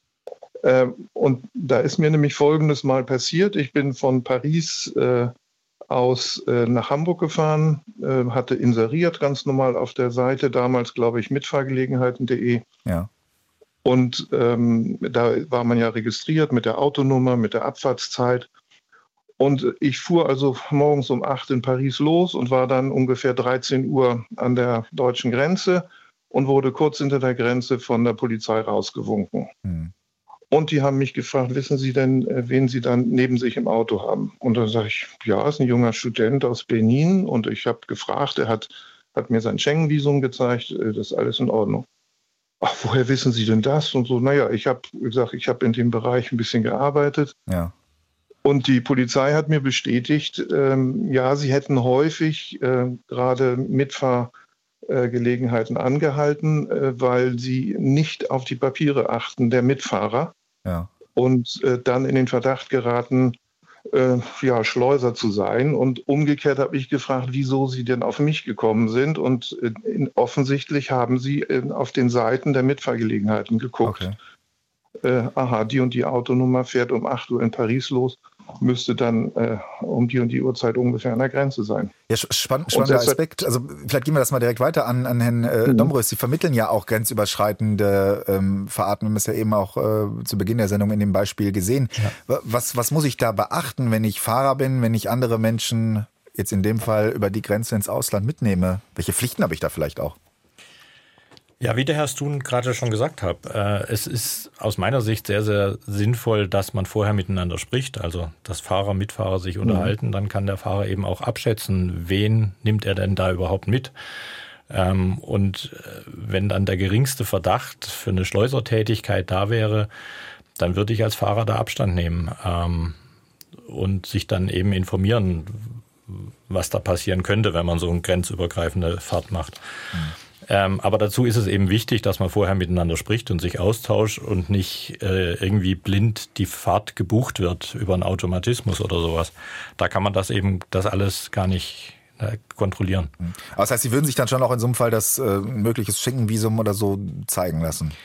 Und da ist mir nämlich Folgendes mal passiert. Ich bin von Paris aus nach Hamburg gefahren, hatte inseriert ganz normal auf der Seite, damals glaube ich mitfahrgelegenheiten.de. Ja. Und da war man ja registriert mit der Autonummer, mit der Abfahrtszeit. Und ich fuhr also morgens um 8 in Paris los und war dann ungefähr 13 Uhr an der deutschen Grenze und wurde kurz hinter der Grenze von der Polizei rausgewunken. Und die haben mich gefragt, wissen Sie denn, wen Sie dann neben sich im Auto haben? Und dann sage ich, ja, ist ein junger Student aus Benin. Und ich habe gefragt, er hat mir sein Schengen-Visum gezeigt, das ist alles in Ordnung. Ach, woher wissen Sie denn das? Und so, naja, ich habe gesagt, ich habe in dem Bereich ein bisschen gearbeitet. Ja. Und die Polizei hat mir bestätigt, ja, sie hätten häufig gerade Mitfahrgelegenheiten angehalten, weil sie nicht auf die Papiere achten der Mitfahrer. Ja. Und dann in den Verdacht geraten, Schleuser zu sein. Und umgekehrt habe ich gefragt, wieso sie denn auf mich gekommen sind. Und offensichtlich haben sie auf den Seiten der Mitfahrgelegenheiten geguckt. Okay. Aha, die und die Autonummer fährt um 8 Uhr in Paris los, müsste dann um die und die Uhrzeit ungefähr an der Grenze sein. Ja, spannender Aspekt. Also vielleicht gehen wir das mal direkt weiter an Herrn Domrös. Sie vermitteln ja auch grenzüberschreitende Fahrten. Wir haben es ja eben auch zu Beginn der Sendung in dem Beispiel gesehen. Ja. Was muss ich da beachten, wenn ich Fahrer bin, wenn ich andere Menschen jetzt in dem Fall über die Grenze ins Ausland mitnehme? Welche Pflichten habe ich da vielleicht auch? Ja, wie der Herr Stun gerade schon gesagt hat, es ist aus meiner Sicht sehr, sehr sinnvoll, dass man vorher miteinander spricht, also dass Fahrer, Mitfahrer sich unterhalten. Dann kann der Fahrer eben auch abschätzen, wen nimmt er denn da überhaupt mit. Und wenn dann der geringste Verdacht für eine Schleusertätigkeit da wäre, dann würde ich als Fahrer da Abstand nehmen und sich dann eben informieren, was da passieren könnte, wenn man so eine grenzübergreifende Fahrt macht. Aber dazu ist es eben wichtig, dass man vorher miteinander spricht und sich austauscht und nicht irgendwie blind die Fahrt gebucht wird über einen Automatismus oder sowas. Da kann man das alles gar nicht kontrollieren. Aber das heißt, Sie würden sich dann schon auch in so einem Fall das mögliches Schengen-Visum oder so zeigen lassen?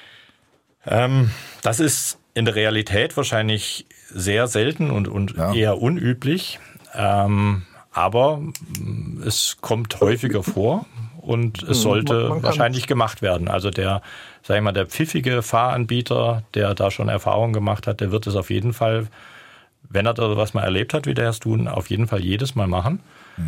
Das ist in der Realität wahrscheinlich sehr selten und eher unüblich. Aber es kommt häufiger vor. und es sollte wahrscheinlich gemacht werden. Also der pfiffige Fahranbieter, der da schon Erfahrung gemacht hat, der wird es auf jeden Fall, wenn er da was mal erlebt hat, wie der es tun, auf jeden Fall jedes Mal machen.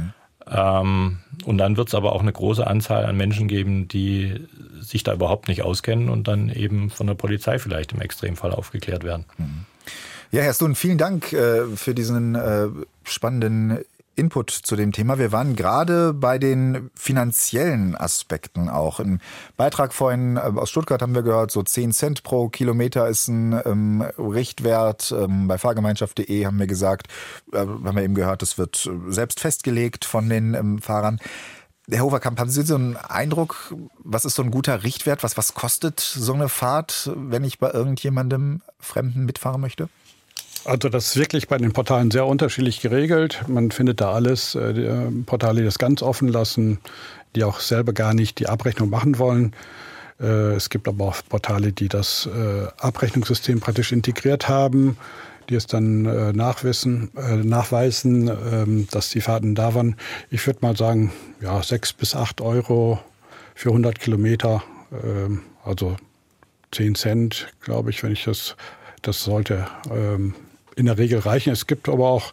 Und dann wird es aber auch eine große Anzahl an Menschen geben, die sich da überhaupt nicht auskennen und dann eben von der Polizei vielleicht im Extremfall aufgeklärt werden. Ja, Herr Stun, vielen Dank für diesen spannenden Input zu dem Thema. Wir waren gerade bei den finanziellen Aspekten auch. Im Beitrag vorhin aus Stuttgart haben wir gehört, so 10 Cent pro Kilometer ist ein Richtwert. Bei Fahrgemeinschaft.de haben wir gesagt, haben wir eben gehört, das wird selbst festgelegt von den Fahrern. Herr Hoverkamp, haben Sie so einen Eindruck, was ist so ein guter Richtwert? Was kostet so eine Fahrt, wenn ich bei irgendjemandem Fremden mitfahren möchte? Also das ist wirklich bei den Portalen sehr unterschiedlich geregelt. Man findet da alles. Die Portale, die das ganz offen lassen, die auch selber gar nicht die Abrechnung machen wollen. Es gibt aber auch Portale, die das Abrechnungssystem praktisch integriert haben, die es dann nachweisen, dass die Fahrten da waren. Ich würde mal sagen, 6 bis 8 Euro für 100 Kilometer, also 10 Cent, glaube ich, wenn ich das sollte in der Regel reichen. Es gibt aber auch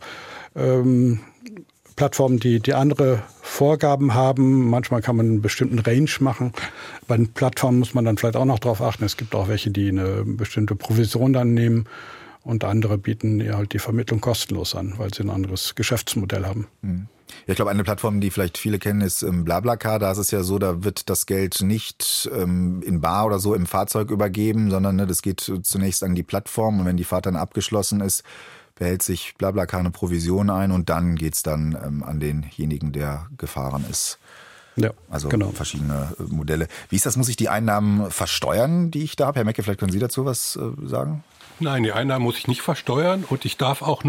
Plattformen, die andere Vorgaben haben. Manchmal kann man einen bestimmten Range machen. Bei den Plattformen muss man dann vielleicht auch noch darauf achten. Es gibt auch welche, die eine bestimmte Provision dann nehmen und andere bieten halt die Vermittlung kostenlos an, weil sie ein anderes Geschäftsmodell haben. Ja, ich glaube, eine Plattform, die vielleicht viele kennen, ist BlaBlaCar. Da ist es ja so, da wird das Geld nicht in bar oder so im Fahrzeug übergeben, sondern das geht zunächst an die Plattform. Und wenn die Fahrt dann abgeschlossen ist, behält sich BlaBlaCar eine Provision ein und dann geht's dann an denjenigen, der gefahren ist. Ja, also genau. Verschiedene Modelle. Wie ist das? Muss ich die Einnahmen versteuern, die ich da habe? Herr Mecke, vielleicht können Sie dazu was sagen? Nein, die Einnahmen muss ich nicht versteuern und ich darf auch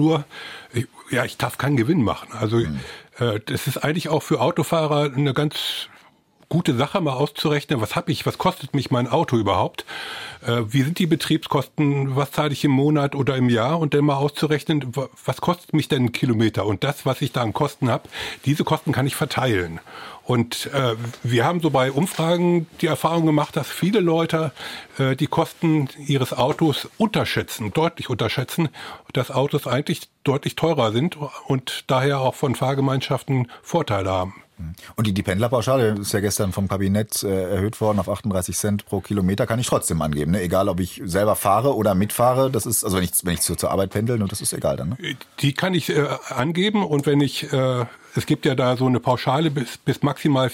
ich darf keinen Gewinn machen. Also das ist eigentlich auch für Autofahrer eine ganz gute Sache, mal auszurechnen, was kostet mich mein Auto überhaupt? Wie sind die Betriebskosten, was zahle ich im Monat oder im Jahr? Und dann mal auszurechnen, was kostet mich denn ein Kilometer? Und das, was ich da an Kosten habe, diese Kosten kann ich verteilen. Und wir haben so bei Umfragen die Erfahrung gemacht, dass viele Leute die Kosten ihres Autos deutlich unterschätzen, dass Autos eigentlich deutlich teurer sind und daher auch von Fahrgemeinschaften Vorteile haben. Und die Pendlerpauschale ist ja gestern vom Kabinett erhöht worden auf 38 Cent pro Kilometer, kann ich trotzdem angeben, ne? Egal, ob ich selber fahre oder mitfahre, das ist, also wenn ich zur Arbeit pendel, das ist egal dann, ne? Die kann ich angeben und wenn ich, es gibt ja da so eine Pauschale bis maximal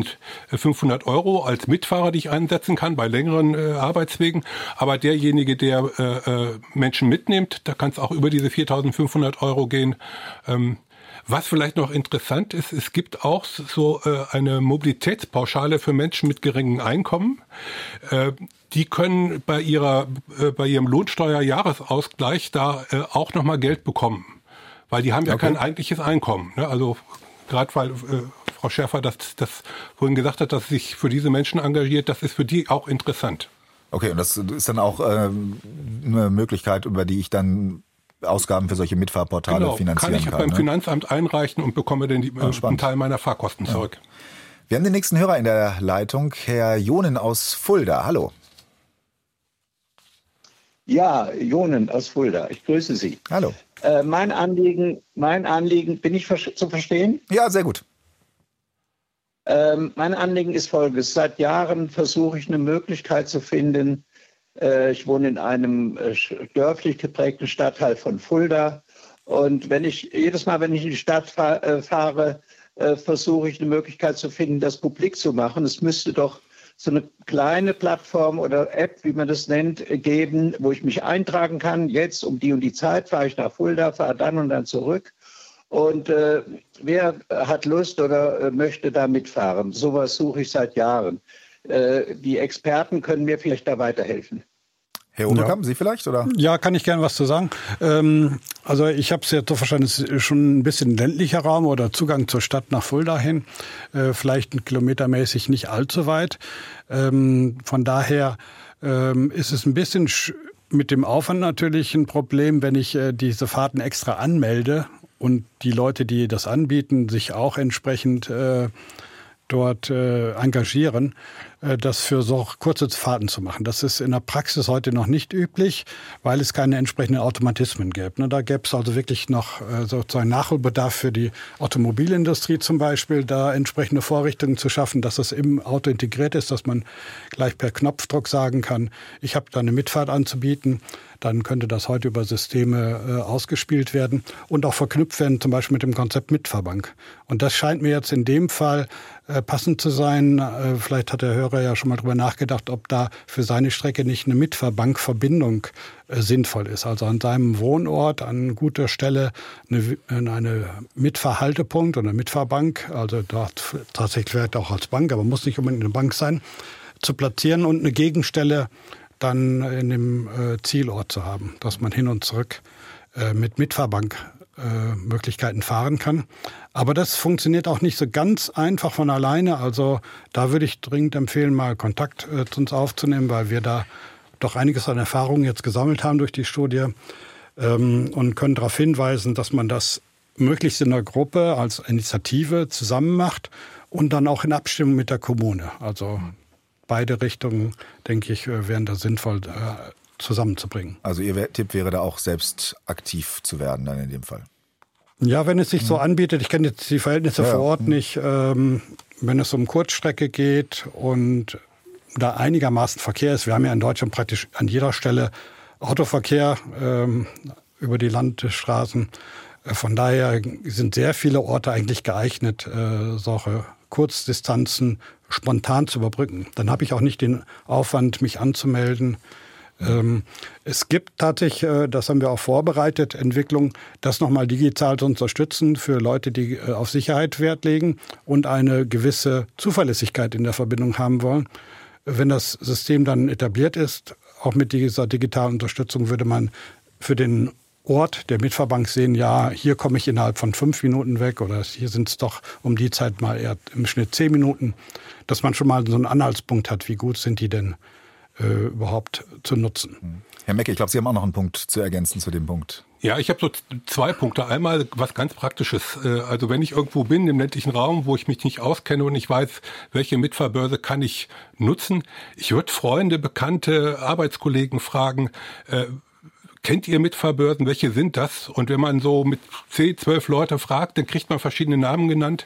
4.500 € als Mitfahrer, die ich einsetzen kann bei längeren Arbeitswegen, aber derjenige, der Menschen mitnimmt, da kann es auch über diese 4.500 € gehen. Was vielleicht noch interessant ist, es gibt auch so eine Mobilitätspauschale für Menschen mit geringem Einkommen. Die können bei ihrem Lohnsteuerjahresausgleich da auch nochmal Geld bekommen, weil die haben ja kein eigentliches Einkommen. Ne? Also gerade weil Frau Schäfer das vorhin gesagt hat, dass sie sich für diese Menschen engagiert, das ist für die auch interessant. Okay, und das ist dann auch eine Möglichkeit, über die ich dann Ausgaben für solche Mitfahrportale finanzieren kann. Kann ich beim Finanzamt einreichen und bekomme dann einen Teil meiner Fahrkosten zurück. Wir haben den nächsten Hörer in der Leitung, Herr Jonen aus Fulda. Hallo. Ja, Jonen aus Fulda. Ich grüße Sie. Hallo. Mein Anliegen, bin ich zu verstehen? Ja, sehr gut. Mein Anliegen ist folgendes. Seit Jahren versuche ich eine Möglichkeit zu finden. Ich wohne in einem dörflich geprägten Stadtteil von Fulda. Und jedes Mal, wenn ich in die Stadt fahre, versuche ich eine Möglichkeit zu finden, das publik zu machen. Es müsste doch so eine kleine Plattform oder App, wie man das nennt, geben, wo ich mich eintragen kann. Jetzt um die und die Zeit fahre ich nach Fulda, fahre dann und dann zurück. Und wer hat Lust oder möchte da mitfahren? Sowas suche ich seit Jahren. Die Experten können mir vielleicht da weiterhelfen. Herr Oberkamp, Sie vielleicht? Oder? Ja, kann ich gerne was zu sagen. Also ich habe es jetzt so verstanden, es ist schon ein bisschen ländlicher Raum oder Zugang zur Stadt nach Fulda hin. Vielleicht kilometermäßig nicht allzu weit. Von daher ist es ein bisschen mit dem Aufwand natürlich ein Problem, wenn ich diese Fahrten extra anmelde und die Leute, die das anbieten, sich auch entsprechend dort engagieren, das für so kurze Fahrten zu machen. Das ist in der Praxis heute noch nicht üblich, weil es keine entsprechenden Automatismen gibt. Da gäbe es also wirklich noch sozusagen Nachholbedarf für die Automobilindustrie zum Beispiel, da entsprechende Vorrichtungen zu schaffen, dass das im Auto integriert ist, dass man gleich per Knopfdruck sagen kann, ich habe da eine Mitfahrt anzubieten. Dann könnte das heute über Systeme ausgespielt werden und auch verknüpft werden, zum Beispiel mit dem Konzept Mitfahrbank. Und das scheint mir jetzt in dem Fall passend zu sein. Vielleicht hat der Hörer ja schon mal drüber nachgedacht, ob da für seine Strecke nicht eine Mitfahrbankverbindung sinnvoll ist. Also an seinem Wohnort an guter Stelle eine Mitfahrhaltepunkt oder eine Mitfahrbank, also dort tatsächlich vielleicht auch als Bank, aber muss nicht unbedingt eine Bank sein, zu platzieren und eine Gegenstelle dann in dem Zielort zu haben, dass man hin und zurück mit Mitfahrbankmöglichkeiten fahren kann. Aber das funktioniert auch nicht so ganz einfach von alleine. Also da würde ich dringend empfehlen, mal Kontakt zu uns aufzunehmen, weil wir da doch einiges an Erfahrungen jetzt gesammelt haben durch die Studie und können darauf hinweisen, dass man das möglichst in der Gruppe als Initiative zusammen macht und dann auch in Abstimmung mit der Kommune. Also beide Richtungen, denke ich, wären da sinnvoll zusammenzubringen. Also Ihr Tipp wäre da auch selbst aktiv zu werden dann in dem Fall? Ja, wenn es sich so anbietet. Ich kenne jetzt die Verhältnisse vor Ort nicht. Wenn es um Kurzstrecke geht und da einigermaßen Verkehr ist. Wir haben ja in Deutschland praktisch an jeder Stelle Autoverkehr über die Landstraßen. Von daher sind sehr viele Orte eigentlich geeignet, solche Kurzdistanzen spontan zu überbrücken. Dann habe ich auch nicht den Aufwand, mich anzumelden. Es gibt tatsächlich, das haben wir auch vorbereitet, Entwicklung, das nochmal digital zu unterstützen für Leute, die auf Sicherheit Wert legen und eine gewisse Zuverlässigkeit in der Verbindung haben wollen. Wenn das System dann etabliert ist, auch mit dieser digitalen Unterstützung, würde man für den Ort der Mitfahrbank sehen, ja, hier komme ich innerhalb von 5 Minuten weg oder hier sind es doch um die Zeit mal eher im Schnitt 10 Minuten, dass man schon mal so einen Anhaltspunkt hat, wie gut sind die denn überhaupt zu nutzen. Herr Mecke, ich glaube, Sie haben auch noch einen Punkt zu ergänzen zu dem Punkt. Ja, ich habe so 2 Punkte. Einmal was ganz Praktisches. Also wenn ich irgendwo bin im ländlichen Raum, wo ich mich nicht auskenne und ich weiß, welche Mitfahrbörse kann ich nutzen. Ich würde Freunde, Bekannte, Arbeitskollegen fragen, kennt ihr Mitfahrbörsen? Welche sind das? Und wenn man so mit 10, 12 Leute fragt, dann kriegt man verschiedene Namen genannt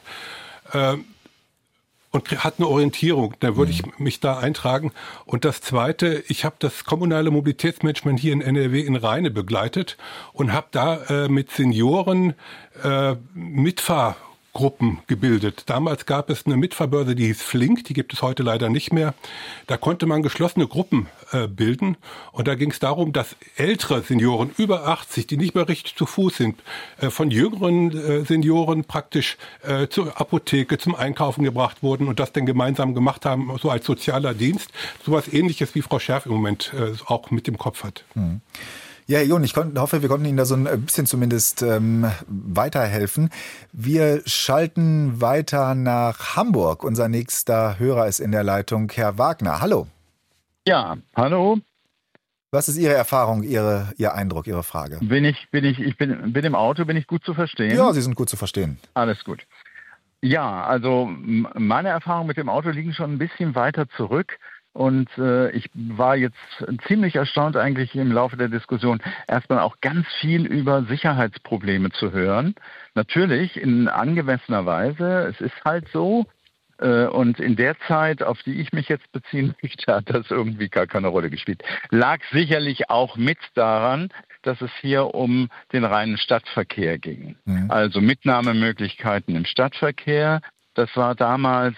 und hat eine Orientierung. Da würde ich mich da eintragen. Und das Zweite, ich habe das kommunale Mobilitätsmanagement hier in NRW in Rheine begleitet und habe da mit Senioren Mitfahrgruppen gebildet. Damals gab es eine Mitfahrbörse, die hieß Flink, die gibt es heute leider nicht mehr. Da konnte man geschlossene Gruppen bilden und da ging es darum, dass ältere Senioren über 80, die nicht mehr richtig zu Fuß sind, von jüngeren Senioren praktisch zur Apotheke, zum Einkaufen gebracht wurden und das dann gemeinsam gemacht haben, so als sozialer Dienst. Sowas Ähnliches wie Frau Scherf im Moment auch mit im Kopf hat. Ja, Herr John, ich hoffe, wir konnten Ihnen da so ein bisschen zumindest weiterhelfen. Wir schalten weiter nach Hamburg. Unser nächster Hörer ist in der Leitung, Herr Wagner. Hallo. Ja, hallo. Was ist Ihre Erfahrung, Ihr Eindruck, Ihre Frage? Ich bin im Auto, bin ich gut zu verstehen? Ja, Sie sind gut zu verstehen. Alles gut. Ja, also meine Erfahrungen mit dem Auto liegen schon ein bisschen weiter zurück. Und ich war jetzt ziemlich erstaunt eigentlich im Laufe der Diskussion, erstmal auch ganz viel über Sicherheitsprobleme zu hören. Natürlich in angemessener Weise, es ist halt so. Und in der Zeit, auf die ich mich jetzt beziehen möchte, hat das irgendwie gar keine Rolle gespielt. Lag sicherlich auch mit daran, dass es hier um den reinen Stadtverkehr ging. Also Mitnahmemöglichkeiten im Stadtverkehr. Das war damals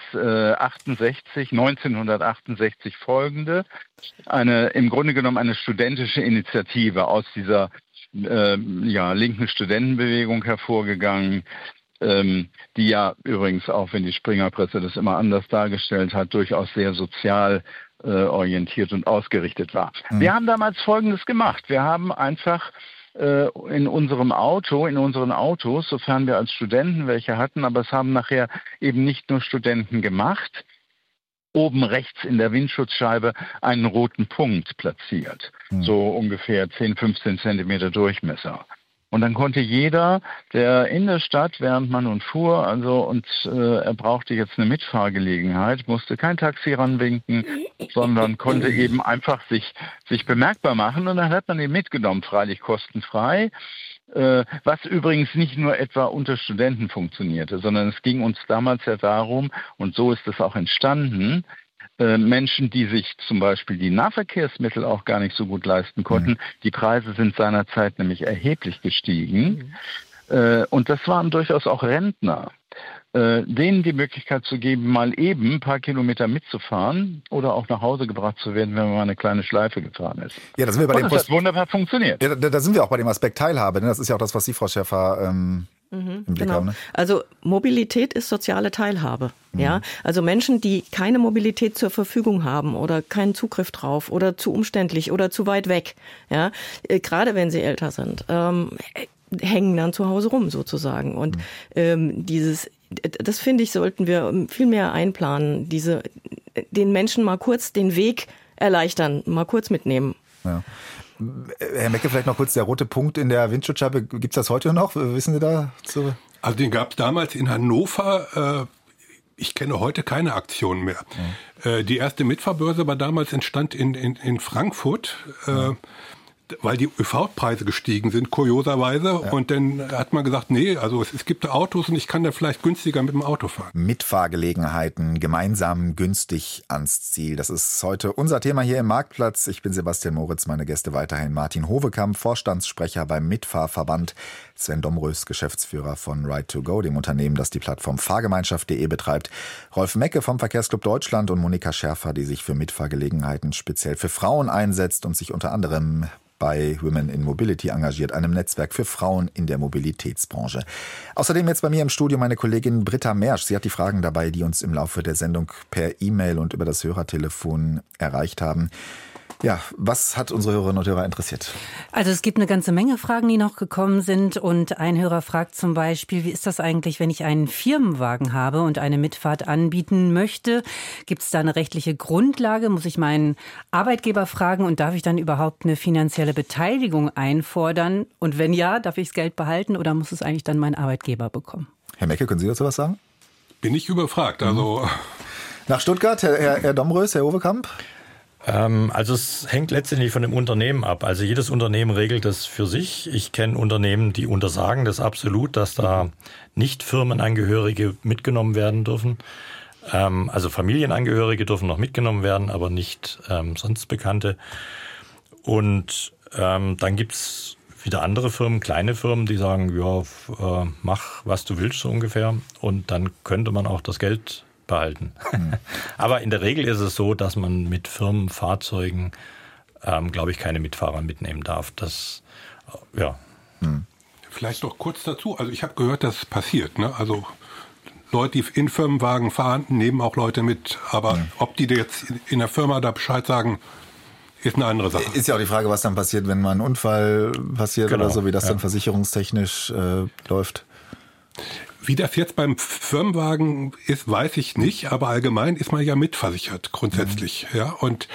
1968 folgende. Im Grunde genommen eine studentische Initiative aus dieser linken Studentenbewegung hervorgegangen, die ja übrigens, auch wenn die Springerpresse das immer anders dargestellt hat, durchaus sehr sozial orientiert und ausgerichtet war. Wir haben damals Folgendes gemacht. Wir haben einfach in unseren Autos, sofern wir als Studenten welche hatten, aber es haben nachher eben nicht nur Studenten gemacht, oben rechts in der Windschutzscheibe einen roten Punkt platziert, so ungefähr 10, 15 Zentimeter Durchmesser. Und dann konnte jeder, der in der Stadt, während man nun fuhr, er brauchte jetzt eine Mitfahrgelegenheit, musste kein Taxi ranwinken, sondern konnte eben einfach sich bemerkbar machen. Und dann hat man ihn mitgenommen, freilich kostenfrei. Was übrigens nicht nur etwa unter Studenten funktionierte, sondern es ging uns damals ja darum, und so ist es auch entstanden, Menschen, die sich zum Beispiel die Nahverkehrsmittel auch gar nicht so gut leisten konnten. Die Preise sind seinerzeit nämlich erheblich gestiegen. Und das waren durchaus auch Rentner. Denen die Möglichkeit zu geben, mal eben ein paar Kilometer mitzufahren oder auch nach Hause gebracht zu werden, wenn man mal eine kleine Schleife gefahren ist. Ja, da sind wir bei das hat wunderbar funktioniert. Ja, da sind wir auch bei dem Aspekt Teilhabe. Ne? Das ist ja auch das, was Sie, Frau Schäfer, im Blick haben. Ne? Also Mobilität ist soziale Teilhabe. Ja, also Menschen, die keine Mobilität zur Verfügung haben oder keinen Zugriff drauf oder zu umständlich oder zu weit weg, ja, gerade wenn sie älter sind, hängen dann zu Hause rum sozusagen. Und das finde ich, sollten wir viel mehr einplanen, den Menschen mal kurz den Weg erleichtern, mal kurz mitnehmen. Ja. Herr Mecke, vielleicht noch kurz der rote Punkt in der Windschutzscheibe. Gibt es das heute noch? Wissen Sie dazu? Also den gab es damals in Hannover. Ich kenne heute keine Aktion mehr. Die erste Mitfahrbörse war damals entstand in Frankfurt. Weil die ÖV-Preise gestiegen sind, kurioserweise. Ja. Und dann hat man gesagt, nee, also es gibt Autos und ich kann da vielleicht günstiger mit dem Auto fahren. Mitfahrgelegenheiten, gemeinsam günstig ans Ziel. Das ist heute unser Thema hier im Marktplatz. Ich bin Sebastian Moritz, meine Gäste weiterhin Martin Hovekamp, Vorstandssprecher beim Mitfahrverband, Sven Domrös, Geschäftsführer von Ride2Go, dem Unternehmen, das die Plattform Fahrgemeinschaft.de betreibt, Rolf Mecke vom Verkehrsclub Deutschland und Monika Schärfer, die sich für Mitfahrgelegenheiten speziell für Frauen einsetzt und sich unter anderem bei Women in Mobility engagiert, einem Netzwerk für Frauen in der Mobilitätsbranche. Außerdem jetzt bei mir im Studio meine Kollegin Britta Mersch. Sie hat die Fragen dabei, die uns im Laufe der Sendung per E-Mail und über das Hörertelefon erreicht haben. Ja, was hat unsere Hörerinnen und Hörer interessiert? Also es gibt eine ganze Menge Fragen, die noch gekommen sind. Und ein Hörer fragt zum Beispiel, wie ist das eigentlich, wenn ich einen Firmenwagen habe und eine Mitfahrt anbieten möchte? Gibt es da eine rechtliche Grundlage? Muss ich meinen Arbeitgeber fragen und darf ich dann überhaupt eine finanzielle Beteiligung einfordern? Und wenn ja, darf ich das Geld behalten oder muss es eigentlich dann mein Arbeitgeber bekommen? Herr Mecke, können Sie dazu was sagen? Bin ich überfragt. Also nach Stuttgart, Herr Domrös, Herr Hovekamp? Also es hängt letztendlich von dem Unternehmen ab. Also jedes Unternehmen regelt das für sich. Ich kenne Unternehmen, die untersagen das absolut, dass da nicht Firmenangehörige mitgenommen werden dürfen. Also Familienangehörige dürfen noch mitgenommen werden, aber nicht sonst Bekannte. Und dann gibt's wieder andere Firmen, kleine Firmen, die sagen, ja, mach, was du willst so ungefähr. Und dann könnte man auch das Geld behalten. Aber in der Regel ist es so, dass man mit Firmenfahrzeugen, glaube ich, keine Mitfahrer mitnehmen darf. Das, ja. Vielleicht noch kurz dazu. Also ich habe gehört, das passiert. Ne? Also Leute, die in Firmenwagen fahren, nehmen auch Leute mit. Aber ob die jetzt in der Firma da Bescheid sagen, ist eine andere Sache. Ist ja auch die Frage, was dann passiert, wenn mal ein Unfall passiert oder so, wie das dann versicherungstechnisch läuft. Wie das jetzt beim Firmenwagen ist, weiß ich nicht, aber allgemein ist man ja mitversichert grundsätzlich. Ja? Und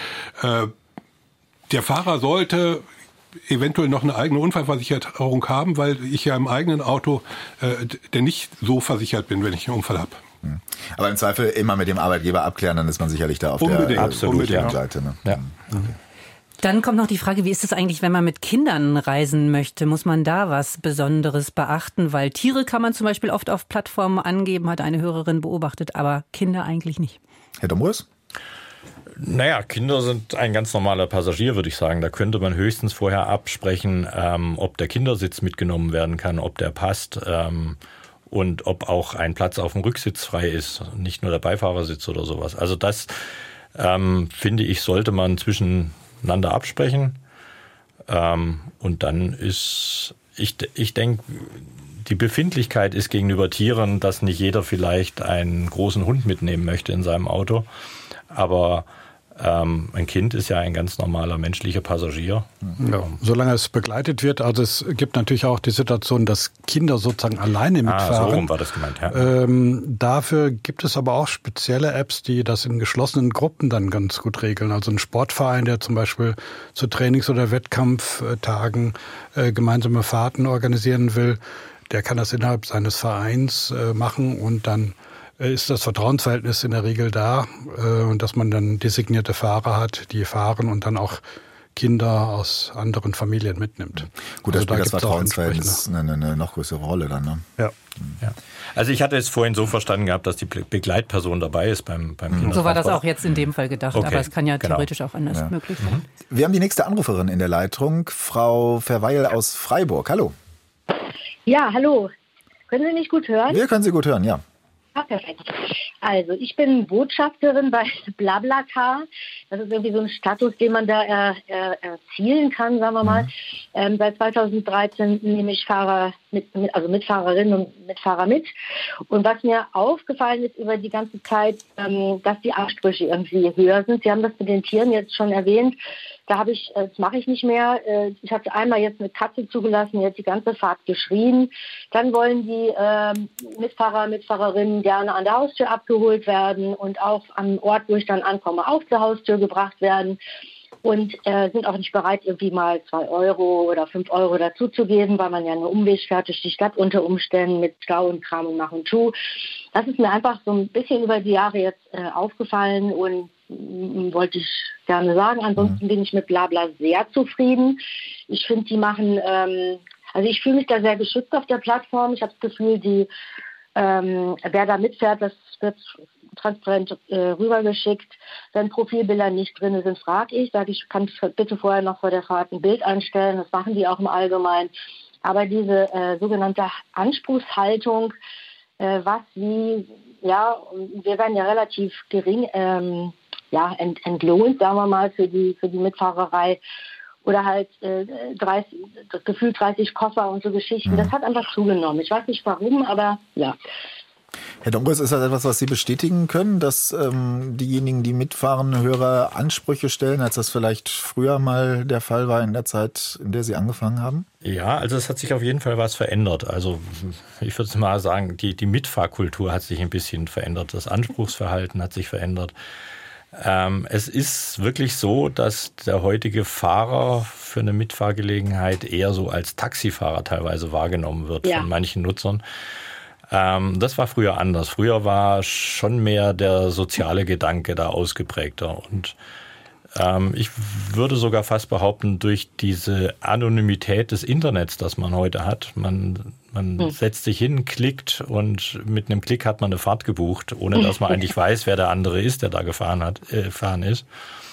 der Fahrer sollte eventuell noch eine eigene Unfallversicherung haben, weil ich ja im eigenen Auto der nicht so versichert bin, wenn ich einen Unfall habe. Aber im Zweifel immer mit dem Arbeitgeber abklären, dann ist man sicherlich da auf der richtigen Seite. Ne? Ja. Okay. Dann kommt noch die Frage, wie ist es eigentlich, wenn man mit Kindern reisen möchte? Muss man da was Besonderes beachten? Weil Tiere kann man zum Beispiel oft auf Plattformen angeben, hat eine Hörerin beobachtet, aber Kinder eigentlich nicht. Herr Domrös? Naja, Kinder sind ein ganz normaler Passagier, würde ich sagen. Da könnte man höchstens vorher absprechen, ob der Kindersitz mitgenommen werden kann, ob der passt und ob auch ein Platz auf dem Rücksitz frei ist, nicht nur der Beifahrersitz oder sowas. Also das, finde ich, sollte man zwischeneinander absprechen. Und dann ist, ich denke, die Befindlichkeit ist gegenüber Tieren, dass nicht jeder vielleicht einen großen Hund mitnehmen möchte in seinem Auto. Aber Ein Kind ist ja ein ganz normaler menschlicher Passagier. Ja, solange es begleitet wird. Also es gibt natürlich auch die Situation, dass Kinder sozusagen alleine mitfahren. So rum war das gemeint, ja. Dafür gibt es aber auch spezielle Apps, die das in geschlossenen Gruppen dann ganz gut regeln. Also ein Sportverein, der zum Beispiel zu Trainings- oder Wettkampftagen gemeinsame Fahrten organisieren will, der kann das innerhalb seines Vereins machen und dann ist das Vertrauensverhältnis in der Regel da, und dass man dann designierte Fahrer hat, die fahren und dann auch Kinder aus anderen Familien mitnimmt. Gut, also da spielt das Vertrauensverhältnis eine noch größere Rolle dann, ne? Ja. Also ich hatte es vorhin so verstanden gehabt, dass die Begleitperson dabei ist beim Kindertransport. So war das auch jetzt in dem Fall gedacht, okay, aber es kann ja theoretisch auch anders möglich sein. Wir haben die nächste Anruferin in der Leitung, Frau Verweil aus Freiburg. Hallo. Ja, hallo. Können Sie mich gut hören? Wir können Sie gut hören, ja. Ah, perfekt. Also, ich bin Botschafterin bei BlaBlaCar. Das ist irgendwie so ein Status, den man da erzielen kann, sagen wir mal. Seit 2013 nehme ich Mitfahrerinnen und Mitfahrer mit. Und was mir aufgefallen ist über die ganze Zeit, dass die Ansprüche irgendwie höher sind. Sie haben das mit den Tieren jetzt schon erwähnt. Das mache ich nicht mehr. Ich hatte einmal jetzt eine Katze zugelassen, die hat die ganze Fahrt geschrien. Dann wollen die Mitfahrer, Mitfahrerinnen gerne an der Haustür abgeholt werden und auch am Ort, wo ich dann ankomme, auch zur Haustür gebracht werden. Und sind auch nicht bereit, irgendwie mal 2 Euro oder 5 Euro dazuzugeben, weil man ja einen Umweg fährt durch die Stadt unter Umständen mit Stau und Kram und Mach und Tu. Das ist mir einfach so ein bisschen über die Jahre jetzt aufgefallen und wollte ich gerne sagen. Ansonsten bin ich mit BlaBla sehr zufrieden. Ich finde, die machen, also ich fühle mich da sehr geschützt auf der Plattform. Ich habe das Gefühl, wer da mitfährt, das wird transparent rübergeschickt. Wenn Profilbilder nicht drin sind, frage ich. Sage ich, kann bitte vorher noch vor der Fahrt ein Bild einstellen. Das machen die auch im Allgemeinen. Aber diese sogenannte Anspruchshaltung, wir werden ja relativ gering entlohnt, sagen wir mal, für die Mitfahrerei. Oder halt gefühlt 30 Koffer und so Geschichten. Das hat einfach zugenommen. Ich weiß nicht warum, aber ja. Herr Dombres, ist das etwas, was Sie bestätigen können, dass diejenigen, die mitfahren, höhere Ansprüche stellen, als das vielleicht früher mal der Fall war in der Zeit, in der Sie angefangen haben? Ja, also es hat sich auf jeden Fall was verändert. Also ich würde mal sagen, die Mitfahrkultur hat sich ein bisschen verändert. Das Anspruchsverhalten hat sich verändert. Es ist wirklich so, dass der heutige Fahrer für eine Mitfahrgelegenheit eher so als Taxifahrer teilweise wahrgenommen wird von manchen Nutzern. Das war früher anders. Früher war schon mehr der soziale Gedanke da ausgeprägter. Und ich würde sogar fast behaupten, durch diese Anonymität des Internets, das man heute hat, man setzt sich hin, klickt und mit einem Klick hat man eine Fahrt gebucht, ohne dass man eigentlich weiß, wer der andere ist, der da gefahren ist.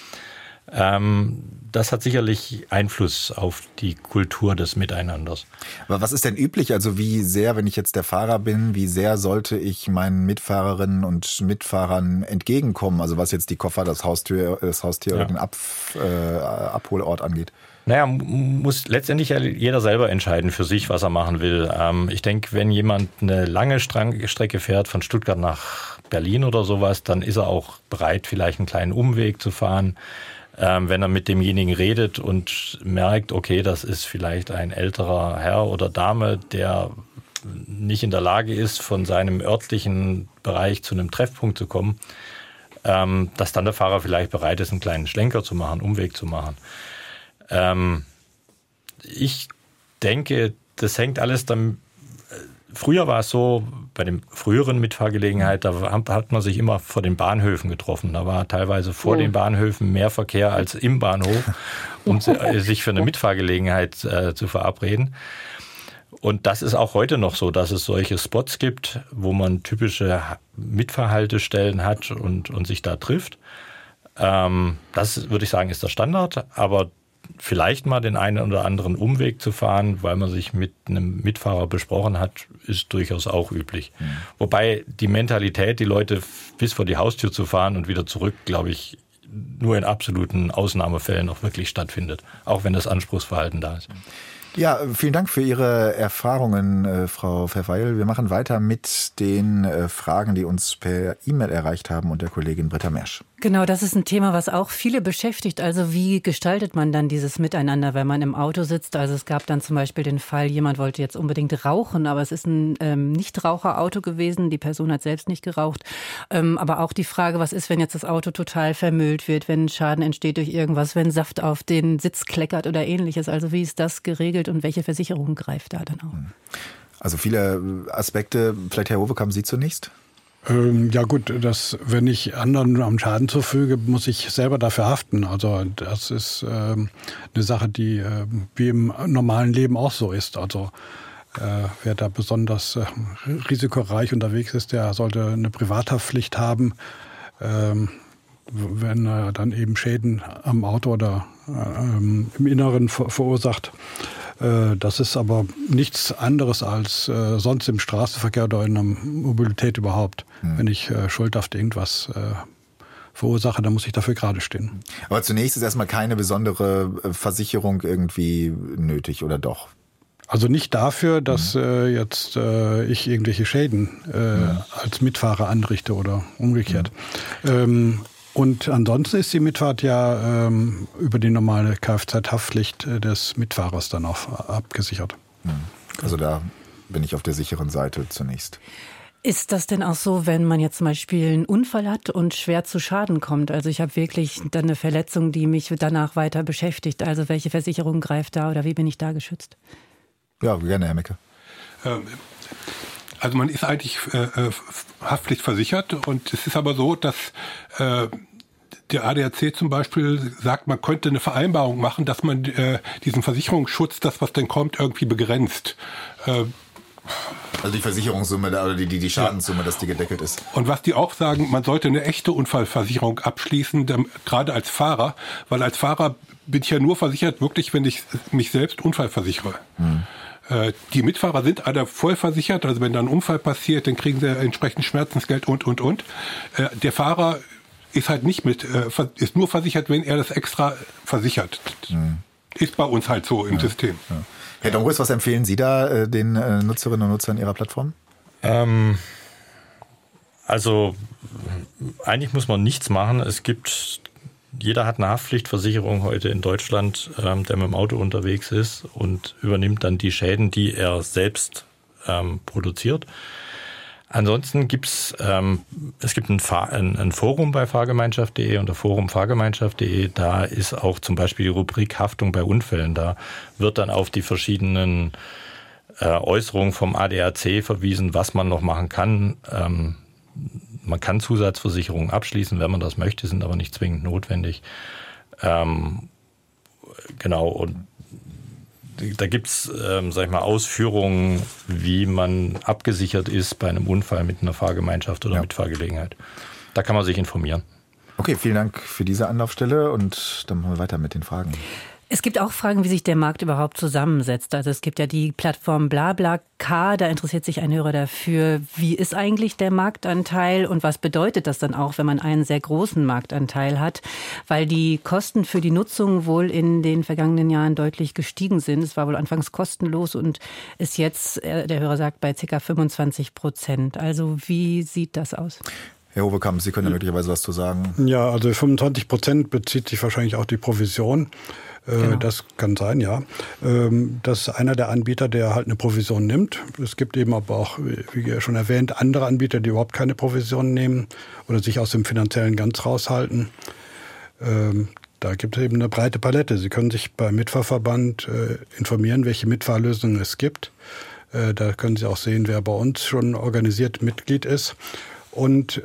Das hat sicherlich Einfluss auf die Kultur des Miteinanders. Aber was ist denn üblich? Also wie sehr, wenn ich jetzt der Fahrer bin, wie sehr sollte ich meinen Mitfahrerinnen und Mitfahrern entgegenkommen? Also was jetzt die Koffer, das Haustier oder den Abholort angeht? Naja, muss letztendlich ja jeder selber entscheiden für sich, was er machen will. Ich denke, wenn jemand eine lange Strecke fährt, von Stuttgart nach Berlin oder sowas, dann ist er auch bereit, vielleicht einen kleinen Umweg zu fahren. Wenn er mit demjenigen redet und merkt, okay, das ist vielleicht ein älterer Herr oder Dame, der nicht in der Lage ist, von seinem örtlichen Bereich zu einem Treffpunkt zu kommen, dass dann der Fahrer vielleicht bereit ist, einen kleinen Schlenker zu machen, Umweg zu machen. Ich denke, das hängt alles dann. Früher war es so, bei den früheren Mitfahrgelegenheiten, da hat man sich immer vor den Bahnhöfen getroffen. Da war teilweise vor den Bahnhöfen mehr Verkehr als im Bahnhof, um sich für eine Mitfahrgelegenheit zu verabreden. Und das ist auch heute noch so, dass es solche Spots gibt, wo man typische Mitfahrhaltestellen hat und sich da trifft. Das, würde ich sagen, ist der Standard. Aber vielleicht mal den einen oder anderen Umweg zu fahren, weil man sich mit einem Mitfahrer besprochen hat, ist durchaus auch üblich. Wobei die Mentalität, die Leute bis vor die Haustür zu fahren und wieder zurück, glaube ich, nur in absoluten Ausnahmefällen auch wirklich stattfindet, auch wenn das Anspruchsverhalten da ist. Ja, vielen Dank für Ihre Erfahrungen, Frau Pfefferl. Wir machen weiter mit den Fragen, die uns per E-Mail erreicht haben und der Kollegin Britta Mersch. Genau, das ist ein Thema, was auch viele beschäftigt. Also wie gestaltet man dann dieses Miteinander, wenn man im Auto sitzt? Also es gab dann zum Beispiel den Fall, jemand wollte jetzt unbedingt rauchen, aber es ist ein Nichtraucherauto gewesen. Die Person hat selbst nicht geraucht. Aber auch die Frage, was ist, wenn jetzt das Auto total vermüllt wird, wenn Schaden entsteht durch irgendwas, wenn Saft auf den Sitz kleckert oder ähnliches. Also wie ist das geregelt und welche Versicherung greift da dann auch? Also viele Aspekte. Vielleicht Herr Hovekamp, Sie zunächst? Ja gut, wenn ich anderen am Schaden zufüge, muss ich selber dafür haften. Also das ist eine Sache, die wie im normalen Leben auch so ist. Also wer da besonders risikoreich unterwegs ist, der sollte eine Privathaftpflicht haben, wenn er dann eben Schäden am Auto oder im Inneren verursacht. Das ist aber nichts anderes als sonst im Straßenverkehr oder in der Mobilität überhaupt. Wenn ich schuldhaft irgendwas verursache, dann muss ich dafür gerade stehen. Aber zunächst ist erstmal keine besondere Versicherung irgendwie nötig, oder doch? Also nicht dafür, dass jetzt ich irgendwelche Schäden als Mitfahrer anrichte oder umgekehrt. Und ansonsten ist die Mitfahrt ja über die normale Kfz-Haftpflicht des Mitfahrers dann auch abgesichert. Also da bin ich auf der sicheren Seite zunächst. Ist das denn auch so, wenn man jetzt zum Beispiel einen Unfall hat und schwer zu Schaden kommt? Also ich habe wirklich dann eine Verletzung, die mich danach weiter beschäftigt. Also welche Versicherung greift da oder wie bin ich da geschützt? Ja, gerne, Herr Mecke. Also man ist eigentlich haftpflichtversichert und es ist aber so, dass der ADAC zum Beispiel sagt, man könnte eine Vereinbarung machen, dass man diesen Versicherungsschutz, das was denn kommt, irgendwie begrenzt. Also die Versicherungssumme oder die Schadenssumme, dass die gedeckelt ist. Und was die auch sagen, man sollte eine echte Unfallversicherung abschließen, gerade als Fahrer, weil als Fahrer bin ich ja nur versichert, wirklich, wenn ich mich selbst unfallversichere. Die Mitfahrer sind alle voll versichert, also wenn da ein Unfall passiert, dann kriegen sie entsprechend Schmerzensgeld und. Der Fahrer ist halt nicht ist nur versichert, wenn er das extra versichert. Ist bei uns halt so im System. Ja. Herr Domrös, was empfehlen Sie da den Nutzerinnen und Nutzern Ihrer Plattform? Also eigentlich muss man nichts machen. Jeder hat eine Haftpflichtversicherung heute in Deutschland, der mit dem Auto unterwegs ist und übernimmt dann die Schäden, die er selbst produziert. Ansonsten es gibt ein Forum bei Fahrgemeinschaft.de unter Forum Fahrgemeinschaft.de. Da ist auch zum Beispiel die Rubrik Haftung bei Unfällen. Da wird dann auf die verschiedenen Äußerungen vom ADAC verwiesen, was man noch machen kann. Man kann Zusatzversicherungen abschließen, wenn man das möchte, sind aber nicht zwingend notwendig. Genau, und da gibt's Ausführungen, wie man abgesichert ist bei einem Unfall mit einer Fahrgemeinschaft oder Mitfahrgelegenheit. Da kann man sich informieren. Okay, vielen Dank für diese Anlaufstelle und dann machen wir weiter mit den Fragen. Es gibt auch Fragen, wie sich der Markt überhaupt zusammensetzt. Also es gibt ja die Plattform BlaBlaCar, da interessiert sich ein Hörer dafür, wie ist eigentlich der Marktanteil und was bedeutet das dann auch, wenn man einen sehr großen Marktanteil hat? Weil die Kosten für die Nutzung wohl in den vergangenen Jahren deutlich gestiegen sind. Es war wohl anfangs kostenlos und ist jetzt, der Hörer sagt, bei ca. 25%. Also wie sieht das aus? Herr Hovekamp, Sie können ja möglicherweise was zu sagen. Ja, also 25% bezieht sich wahrscheinlich auch die Provision. Genau. Das kann sein, ja. Das ist einer der Anbieter, der halt eine Provision nimmt. Es gibt eben aber auch, wie schon erwähnt, andere Anbieter, die überhaupt keine Provision nehmen oder sich aus dem Finanziellen ganz raushalten. Da gibt es eben eine breite Palette. Sie können sich beim Mitfahrverband informieren, welche Mitfahrlösungen es gibt. Da können Sie auch sehen, wer bei uns schon organisiert Mitglied ist. Und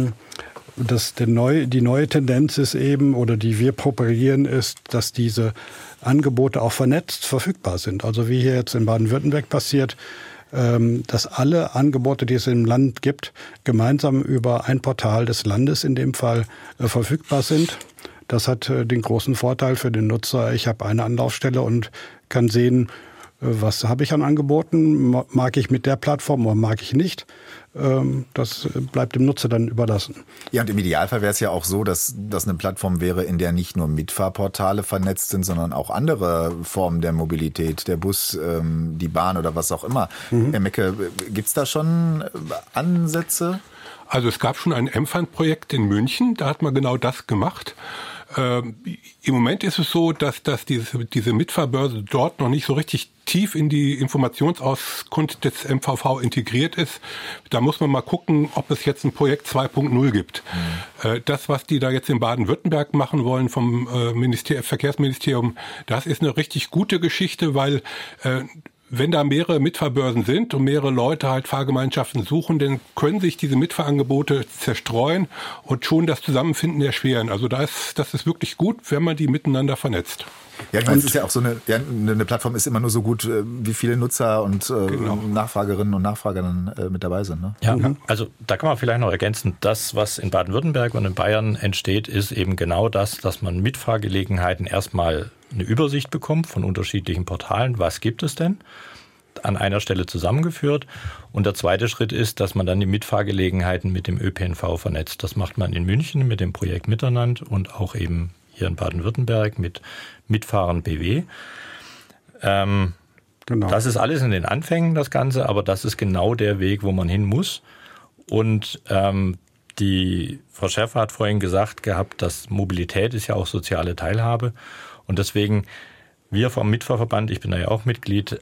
die neue Tendenz ist eben, oder die wir propagieren, ist, dass diese Angebote auch vernetzt verfügbar sind. Also wie hier jetzt in Baden-Württemberg passiert, dass alle Angebote, die es im Land gibt, gemeinsam über ein Portal des Landes in dem Fall verfügbar sind. Das hat den großen Vorteil für den Nutzer. Ich habe eine Anlaufstelle und kann sehen, Was habe ich an Angeboten? Mag ich mit der Plattform oder mag ich nicht? Das bleibt dem Nutzer dann überlassen. Ja, und im Idealfall wäre es ja auch so, dass das eine Plattform wäre, in der nicht nur Mitfahrportale vernetzt sind, sondern auch andere Formen der Mobilität, der Bus, die Bahn oder was auch immer. Herr Mecke, gibt's da schon Ansätze? Also es gab schon ein M-Fund-Projekt in München, da hat man genau das gemacht. Im Moment ist es so, dass diese Mitfahrbörse dort noch nicht so richtig tief in die Informationsauskunft des MVV integriert ist. Da muss man mal gucken, ob es jetzt ein Projekt 2.0 gibt. Das, was die da jetzt in Baden-Württemberg machen wollen vom Verkehrsministerium, das ist eine richtig gute Geschichte, weil wenn da mehrere Mitfahrbörsen sind und mehrere Leute halt Fahrgemeinschaften suchen, dann können sich diese Mitfahrangebote zerstreuen und schon das Zusammenfinden erschweren. Also das ist wirklich gut, wenn man die miteinander vernetzt. Ja, ich meine, es ist ja auch so eine Plattform ist immer nur so gut, wie viele Nutzer und Nachfragerinnen und Nachfrager dann mit dabei sind. Ne? Ja, also da kann man vielleicht noch ergänzen, das, was in Baden-Württemberg und in Bayern entsteht, ist eben genau das, dass man Mitfahrgelegenheiten erstmal eine Übersicht bekommt von unterschiedlichen Portalen. Was gibt es denn? An einer Stelle zusammengeführt. Und der zweite Schritt ist, dass man dann die Mitfahrgelegenheiten mit dem ÖPNV vernetzt. Das macht man in München mit dem Projekt Miteinander und auch eben hier in Baden-Württemberg mit Mitfahren BW. Genau. Das ist alles in den Anfängen, das Ganze, aber das ist genau der Weg, wo man hin muss. Und die Frau Schäfer hat vorhin gesagt gehabt, dass Mobilität ist ja auch soziale Teilhabe. Und deswegen, wir vom Mitfahrverband, ich bin da ja auch Mitglied,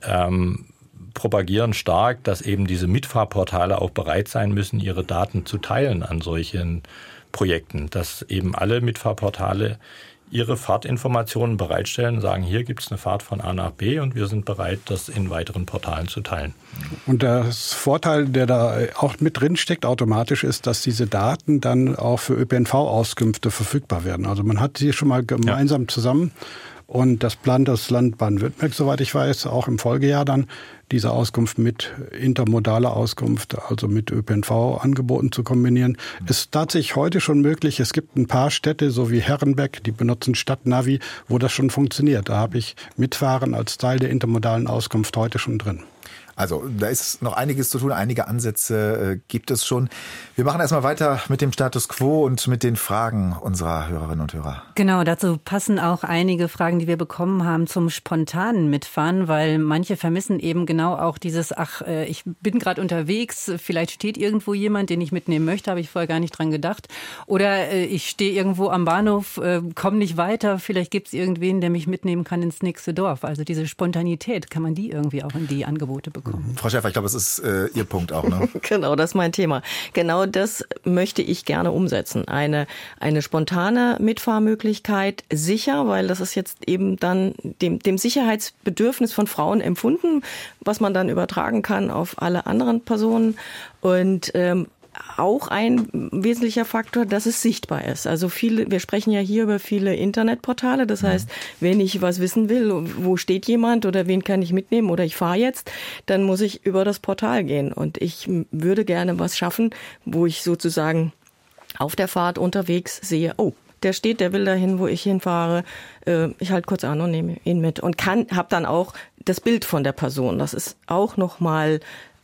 propagieren stark, dass eben diese Mitfahrportale auch bereit sein müssen, ihre Daten zu teilen an solchen Projekten. Dass eben alle Mitfahrportale ihre Fahrtinformationen bereitstellen, sagen, hier gibt es eine Fahrt von A nach B und wir sind bereit, das in weiteren Portalen zu teilen. Und das Vorteil, der da auch mit drin steckt, automatisch ist, dass diese Daten dann auch für ÖPNV-Auskünfte verfügbar werden. Also man hat sie schon mal gemeinsam zusammen und das plant das Land Baden-Württemberg, soweit ich weiß, auch im Folgejahr dann diese Auskunft mit intermodaler Auskunft, also mit ÖPNV-Angeboten zu kombinieren. Es ist tatsächlich heute schon möglich. Es gibt ein paar Städte, so wie Herrenbeck, die benutzen Stadtnavi, wo das schon funktioniert. Da habe ich Mitfahren als Teil der intermodalen Auskunft heute schon drin. Also da ist noch einiges zu tun, einige Ansätze gibt es schon. Wir machen erstmal weiter mit dem Status Quo und mit den Fragen unserer Hörerinnen und Hörer. Genau, dazu passen auch einige Fragen, die wir bekommen haben zum spontanen Mitfahren, weil manche vermissen eben genau auch dieses, ich bin gerade unterwegs, vielleicht steht irgendwo jemand, den ich mitnehmen möchte, habe ich vorher gar nicht dran gedacht. Oder ich stehe irgendwo am Bahnhof, komme nicht weiter, vielleicht gibt es irgendwen, der mich mitnehmen kann ins nächste Dorf. Also diese Spontanität, kann man die irgendwie auch in die Angebote bekommen? Frau Schäfer, ich glaube, das ist Ihr Punkt auch, ne? Genau, das ist mein Thema. Genau das möchte ich gerne umsetzen. Eine spontane Mitfahrmöglichkeit, sicher, weil das ist jetzt eben dann dem Sicherheitsbedürfnis von Frauen empfunden, was man dann übertragen kann auf alle anderen Personen. Und auch ein wesentlicher Faktor, dass es sichtbar ist. Also wir sprechen ja hier über viele Internetportale. Das heißt, wenn ich was wissen will, wo steht jemand oder wen kann ich mitnehmen oder ich fahre jetzt, dann muss ich über das Portal gehen. Und ich würde gerne was schaffen, wo ich sozusagen auf der Fahrt unterwegs sehe, oh, der steht, der will dahin, wo ich hinfahre. Ich halte kurz an und nehme ihn mit. Und habe dann auch das Bild von der Person. Das ist auch nochmal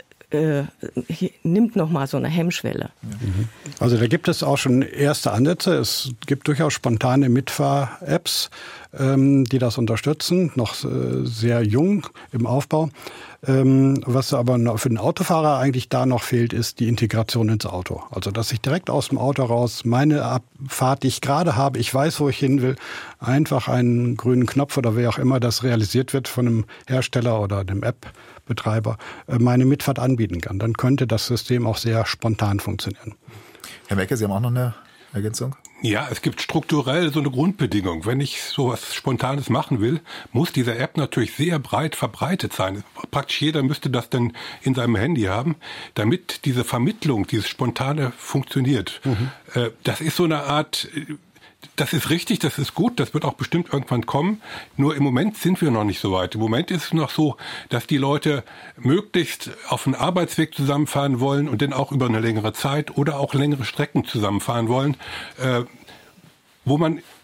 nimmt nochmal so eine Hemmschwelle. Also da gibt es auch schon erste Ansätze. Es gibt durchaus spontane Mitfahr-Apps, die das unterstützen, noch sehr jung im Aufbau. Was aber für den Autofahrer eigentlich da noch fehlt, ist die Integration ins Auto. Also dass ich direkt aus dem Auto raus meine Fahrt, die ich gerade habe, ich weiß, wo ich hin will, einfach einen grünen Knopf oder wer auch immer das realisiert wird von einem Hersteller oder dem App-Betreiber, meine Mitfahrt anbieten kann. Dann könnte das System auch sehr spontan funktionieren. Herr Mecke, Sie haben auch noch eine Ergänzung? Ja, es gibt strukturell so eine Grundbedingung. Wenn ich sowas Spontanes machen will, muss diese App natürlich sehr breit verbreitet sein. Praktisch jeder müsste das dann in seinem Handy haben, damit diese Vermittlung, dieses Spontane funktioniert. Das ist so eine Art, das ist richtig, das ist gut, das wird auch bestimmt irgendwann kommen. Nur im Moment sind wir noch nicht so weit. Im Moment ist es noch so, dass die Leute möglichst auf einen Arbeitsweg zusammenfahren wollen und dann auch über eine längere Zeit oder auch längere Strecken zusammenfahren wollen, wo man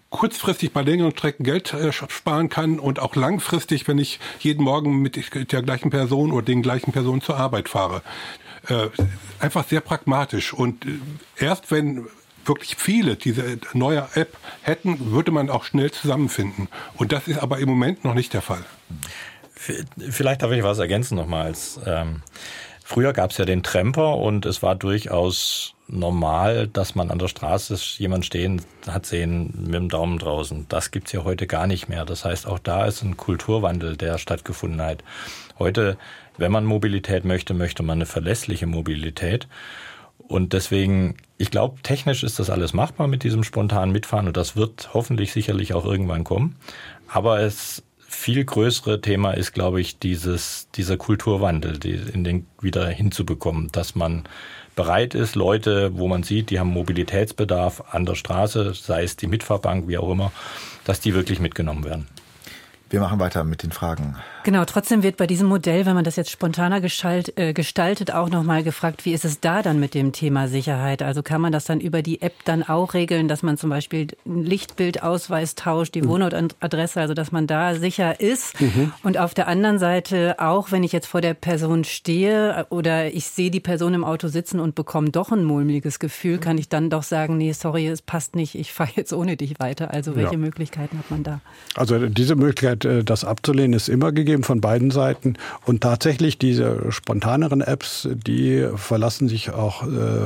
kurzfristig bei längeren Strecken Geld sparen kann und auch langfristig, wenn ich jeden Morgen mit der gleichen Person oder den gleichen Personen zur Arbeit fahre. Einfach sehr pragmatisch. Und erst wenn wirklich viele diese neue App hätten, würde man auch schnell zusammenfinden. Und das ist aber im Moment noch nicht der Fall. Vielleicht darf ich was ergänzen nochmals. Früher gab es ja den Tramper und es war durchaus normal, dass man an der Straße jemand stehen hat sehen mit dem Daumen draußen. Das gibt's ja heute gar nicht mehr. Das heißt, auch da ist ein Kulturwandel, der stattgefunden hat. Heute, wenn man Mobilität möchte, möchte man eine verlässliche Mobilität. Und deswegen, ich glaube, technisch ist das alles machbar mit diesem spontanen Mitfahren und das wird hoffentlich sicherlich auch irgendwann kommen. Aber das viel größere Thema ist, glaube ich, dieser Kulturwandel, den wieder hinzubekommen, dass man bereit ist, Leute, wo man sieht, die haben Mobilitätsbedarf an der Straße, sei es die Mitfahrbank, wie auch immer, dass die wirklich mitgenommen werden. Wir machen weiter mit den Fragen. Genau, trotzdem wird bei diesem Modell, wenn man das jetzt spontaner gestaltet, auch nochmal gefragt, wie ist es da dann mit dem Thema Sicherheit? Also kann man das dann über die App dann auch regeln, dass man zum Beispiel ein Lichtbildausweis tauscht, die Wohnortadresse, also dass man da sicher ist. Und auf der anderen Seite auch, wenn ich jetzt vor der Person stehe oder ich sehe die Person im Auto sitzen und bekomme doch ein mulmiges Gefühl, kann ich dann doch sagen, nee, sorry, es passt nicht, ich fahre jetzt ohne dich weiter. Also welche Möglichkeiten hat man da? Also diese Möglichkeit, das abzulehnen, ist immer gegeben von beiden Seiten. Und tatsächlich diese spontaneren Apps, die verlassen sich auch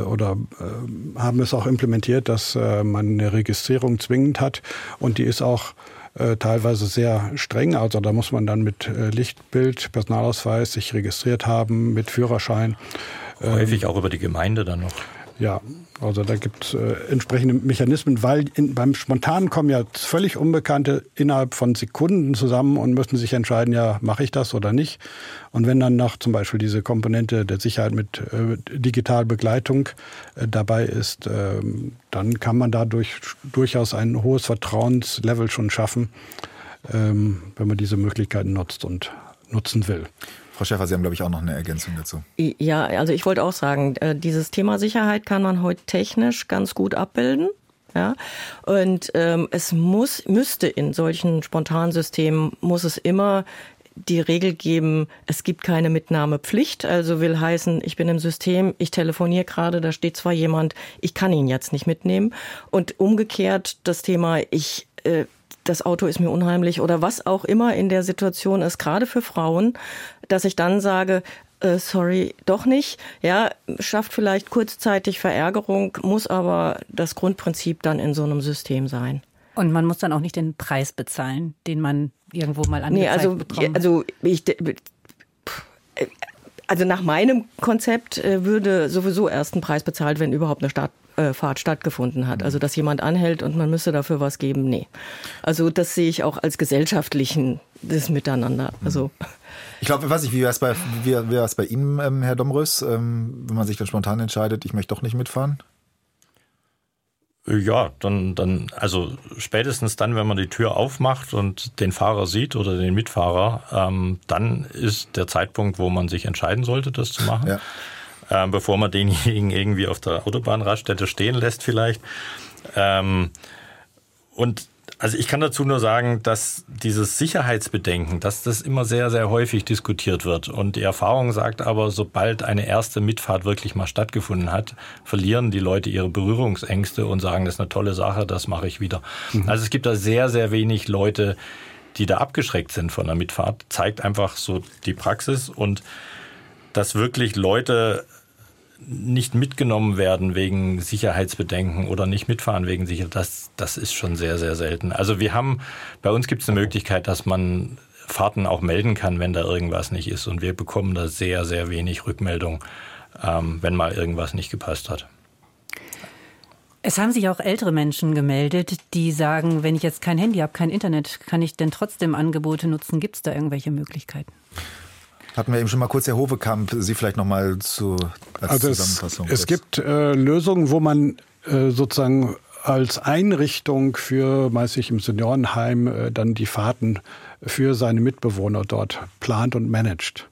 haben es auch implementiert, dass man eine Registrierung zwingend hat. Und die ist auch teilweise sehr streng. Also da muss man dann mit Lichtbild, Personalausweis sich registriert haben, mit Führerschein. Häufig auch über die Gemeinde dann noch. Ja, also da gibt es entsprechende Mechanismen, weil beim Spontanen kommen ja völlig Unbekannte innerhalb von Sekunden zusammen und müssen sich entscheiden, ja, mache ich das oder nicht. Und wenn dann noch zum Beispiel diese Komponente der Sicherheit mit Digitalbegleitung dabei ist, dann kann man dadurch durchaus ein hohes Vertrauenslevel schon schaffen, wenn man diese Möglichkeiten nutzt und nutzen will. Frau Schäfer, Sie haben, glaube ich, auch noch eine Ergänzung dazu. Ja, also ich wollte auch sagen, dieses Thema Sicherheit kann man heute technisch ganz gut abbilden. Ja, und es müsste in solchen Spontansystemen, muss es immer die Regel geben, es gibt keine Mitnahmepflicht. Also will heißen, ich bin im System, ich telefoniere gerade, da steht zwar jemand, ich kann ihn jetzt nicht mitnehmen. Und umgekehrt das Thema, das Auto ist mir unheimlich oder was auch immer in der Situation ist, gerade für Frauen, dass ich dann sage, sorry, doch nicht. Ja, schafft vielleicht kurzzeitig Verärgerung, muss aber das Grundprinzip dann in so einem System sein. Und man muss dann auch nicht den Preis bezahlen, den man irgendwo mal angezeigt bekommt. Also nach meinem Konzept würde sowieso erst ein Preis bezahlt, wenn überhaupt eine Fahrt stattgefunden hat. Also dass jemand anhält und man müsste dafür was geben, nee. Also das sehe ich auch als gesellschaftlichen das Miteinander. Also ich glaube, weiß nicht, wie wäre es bei Ihnen, Herr Domrös, wenn man sich dann spontan entscheidet, ich möchte doch nicht mitfahren? Ja, dann, also spätestens dann, wenn man die Tür aufmacht und den Fahrer sieht oder den Mitfahrer, dann ist der Zeitpunkt, wo man sich entscheiden sollte, das zu machen. Ja. Bevor man denjenigen irgendwie auf der Autobahnraststätte stehen lässt vielleicht. Und also ich kann dazu nur sagen, dass dieses Sicherheitsbedenken, dass das immer sehr, sehr häufig diskutiert wird. Und die Erfahrung sagt aber, sobald eine erste Mitfahrt wirklich mal stattgefunden hat, verlieren die Leute ihre Berührungsängste und sagen, das ist eine tolle Sache, das mache ich wieder. Also es gibt da sehr, sehr wenig Leute, die da abgeschreckt sind von der Mitfahrt. Zeigt einfach so die Praxis und dass wirklich Leute nicht mitgenommen werden wegen Sicherheitsbedenken oder nicht mitfahren wegen Sicherheit, das ist schon sehr, sehr selten. Also bei uns gibt es eine Möglichkeit, dass man Fahrten auch melden kann, wenn da irgendwas nicht ist. Und wir bekommen da sehr, sehr wenig Rückmeldung, wenn mal irgendwas nicht gepasst hat. Es haben sich auch ältere Menschen gemeldet, die sagen, wenn ich jetzt kein Handy habe, kein Internet, kann ich denn trotzdem Angebote nutzen? Gibt es da irgendwelche Möglichkeiten? Hatten wir eben schon mal kurz, Herr Hovekamp, Sie vielleicht noch mal als Zusammenfassung. Es gibt Lösungen, wo man sozusagen als Einrichtung für, meistens im Seniorenheim, dann die Fahrten für seine Mitbewohner dort plant und managt.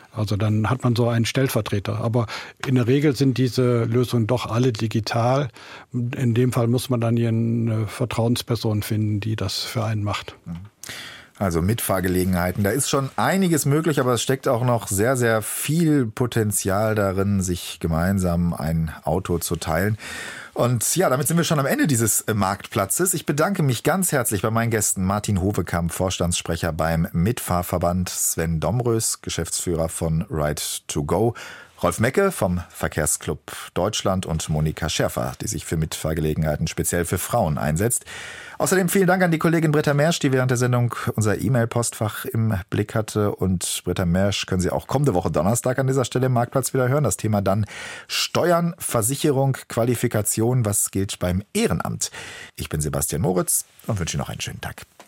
Also dann hat man so einen Stellvertreter. Aber in der Regel sind diese Lösungen doch alle digital. In dem Fall muss man dann hier eine Vertrauensperson finden, die das für einen macht. Also Mitfahrgelegenheiten, da ist schon einiges möglich, aber es steckt auch noch sehr, sehr viel Potenzial darin, sich gemeinsam ein Auto zu teilen. Und ja, damit sind wir schon am Ende dieses Marktplatzes. Ich bedanke mich ganz herzlich bei meinen Gästen Martin Hovekamp, Vorstandssprecher beim Mitfahrverband, Sven Domrös, Geschäftsführer von Ride2Go, Rolf Mecke vom Verkehrsclub Deutschland und Monika Schärfer, die sich für Mitfahrgelegenheiten speziell für Frauen einsetzt. Außerdem vielen Dank an die Kollegin Britta Mersch, die während der Sendung unser E-Mail-Postfach im Blick hatte. Und Britta Mersch können Sie auch kommende Woche Donnerstag an dieser Stelle im Marktplatz wieder hören. Das Thema dann Steuern, Versicherung, Qualifikation, was gilt beim Ehrenamt. Ich bin Sebastian Moritz und wünsche Ihnen noch einen schönen Tag.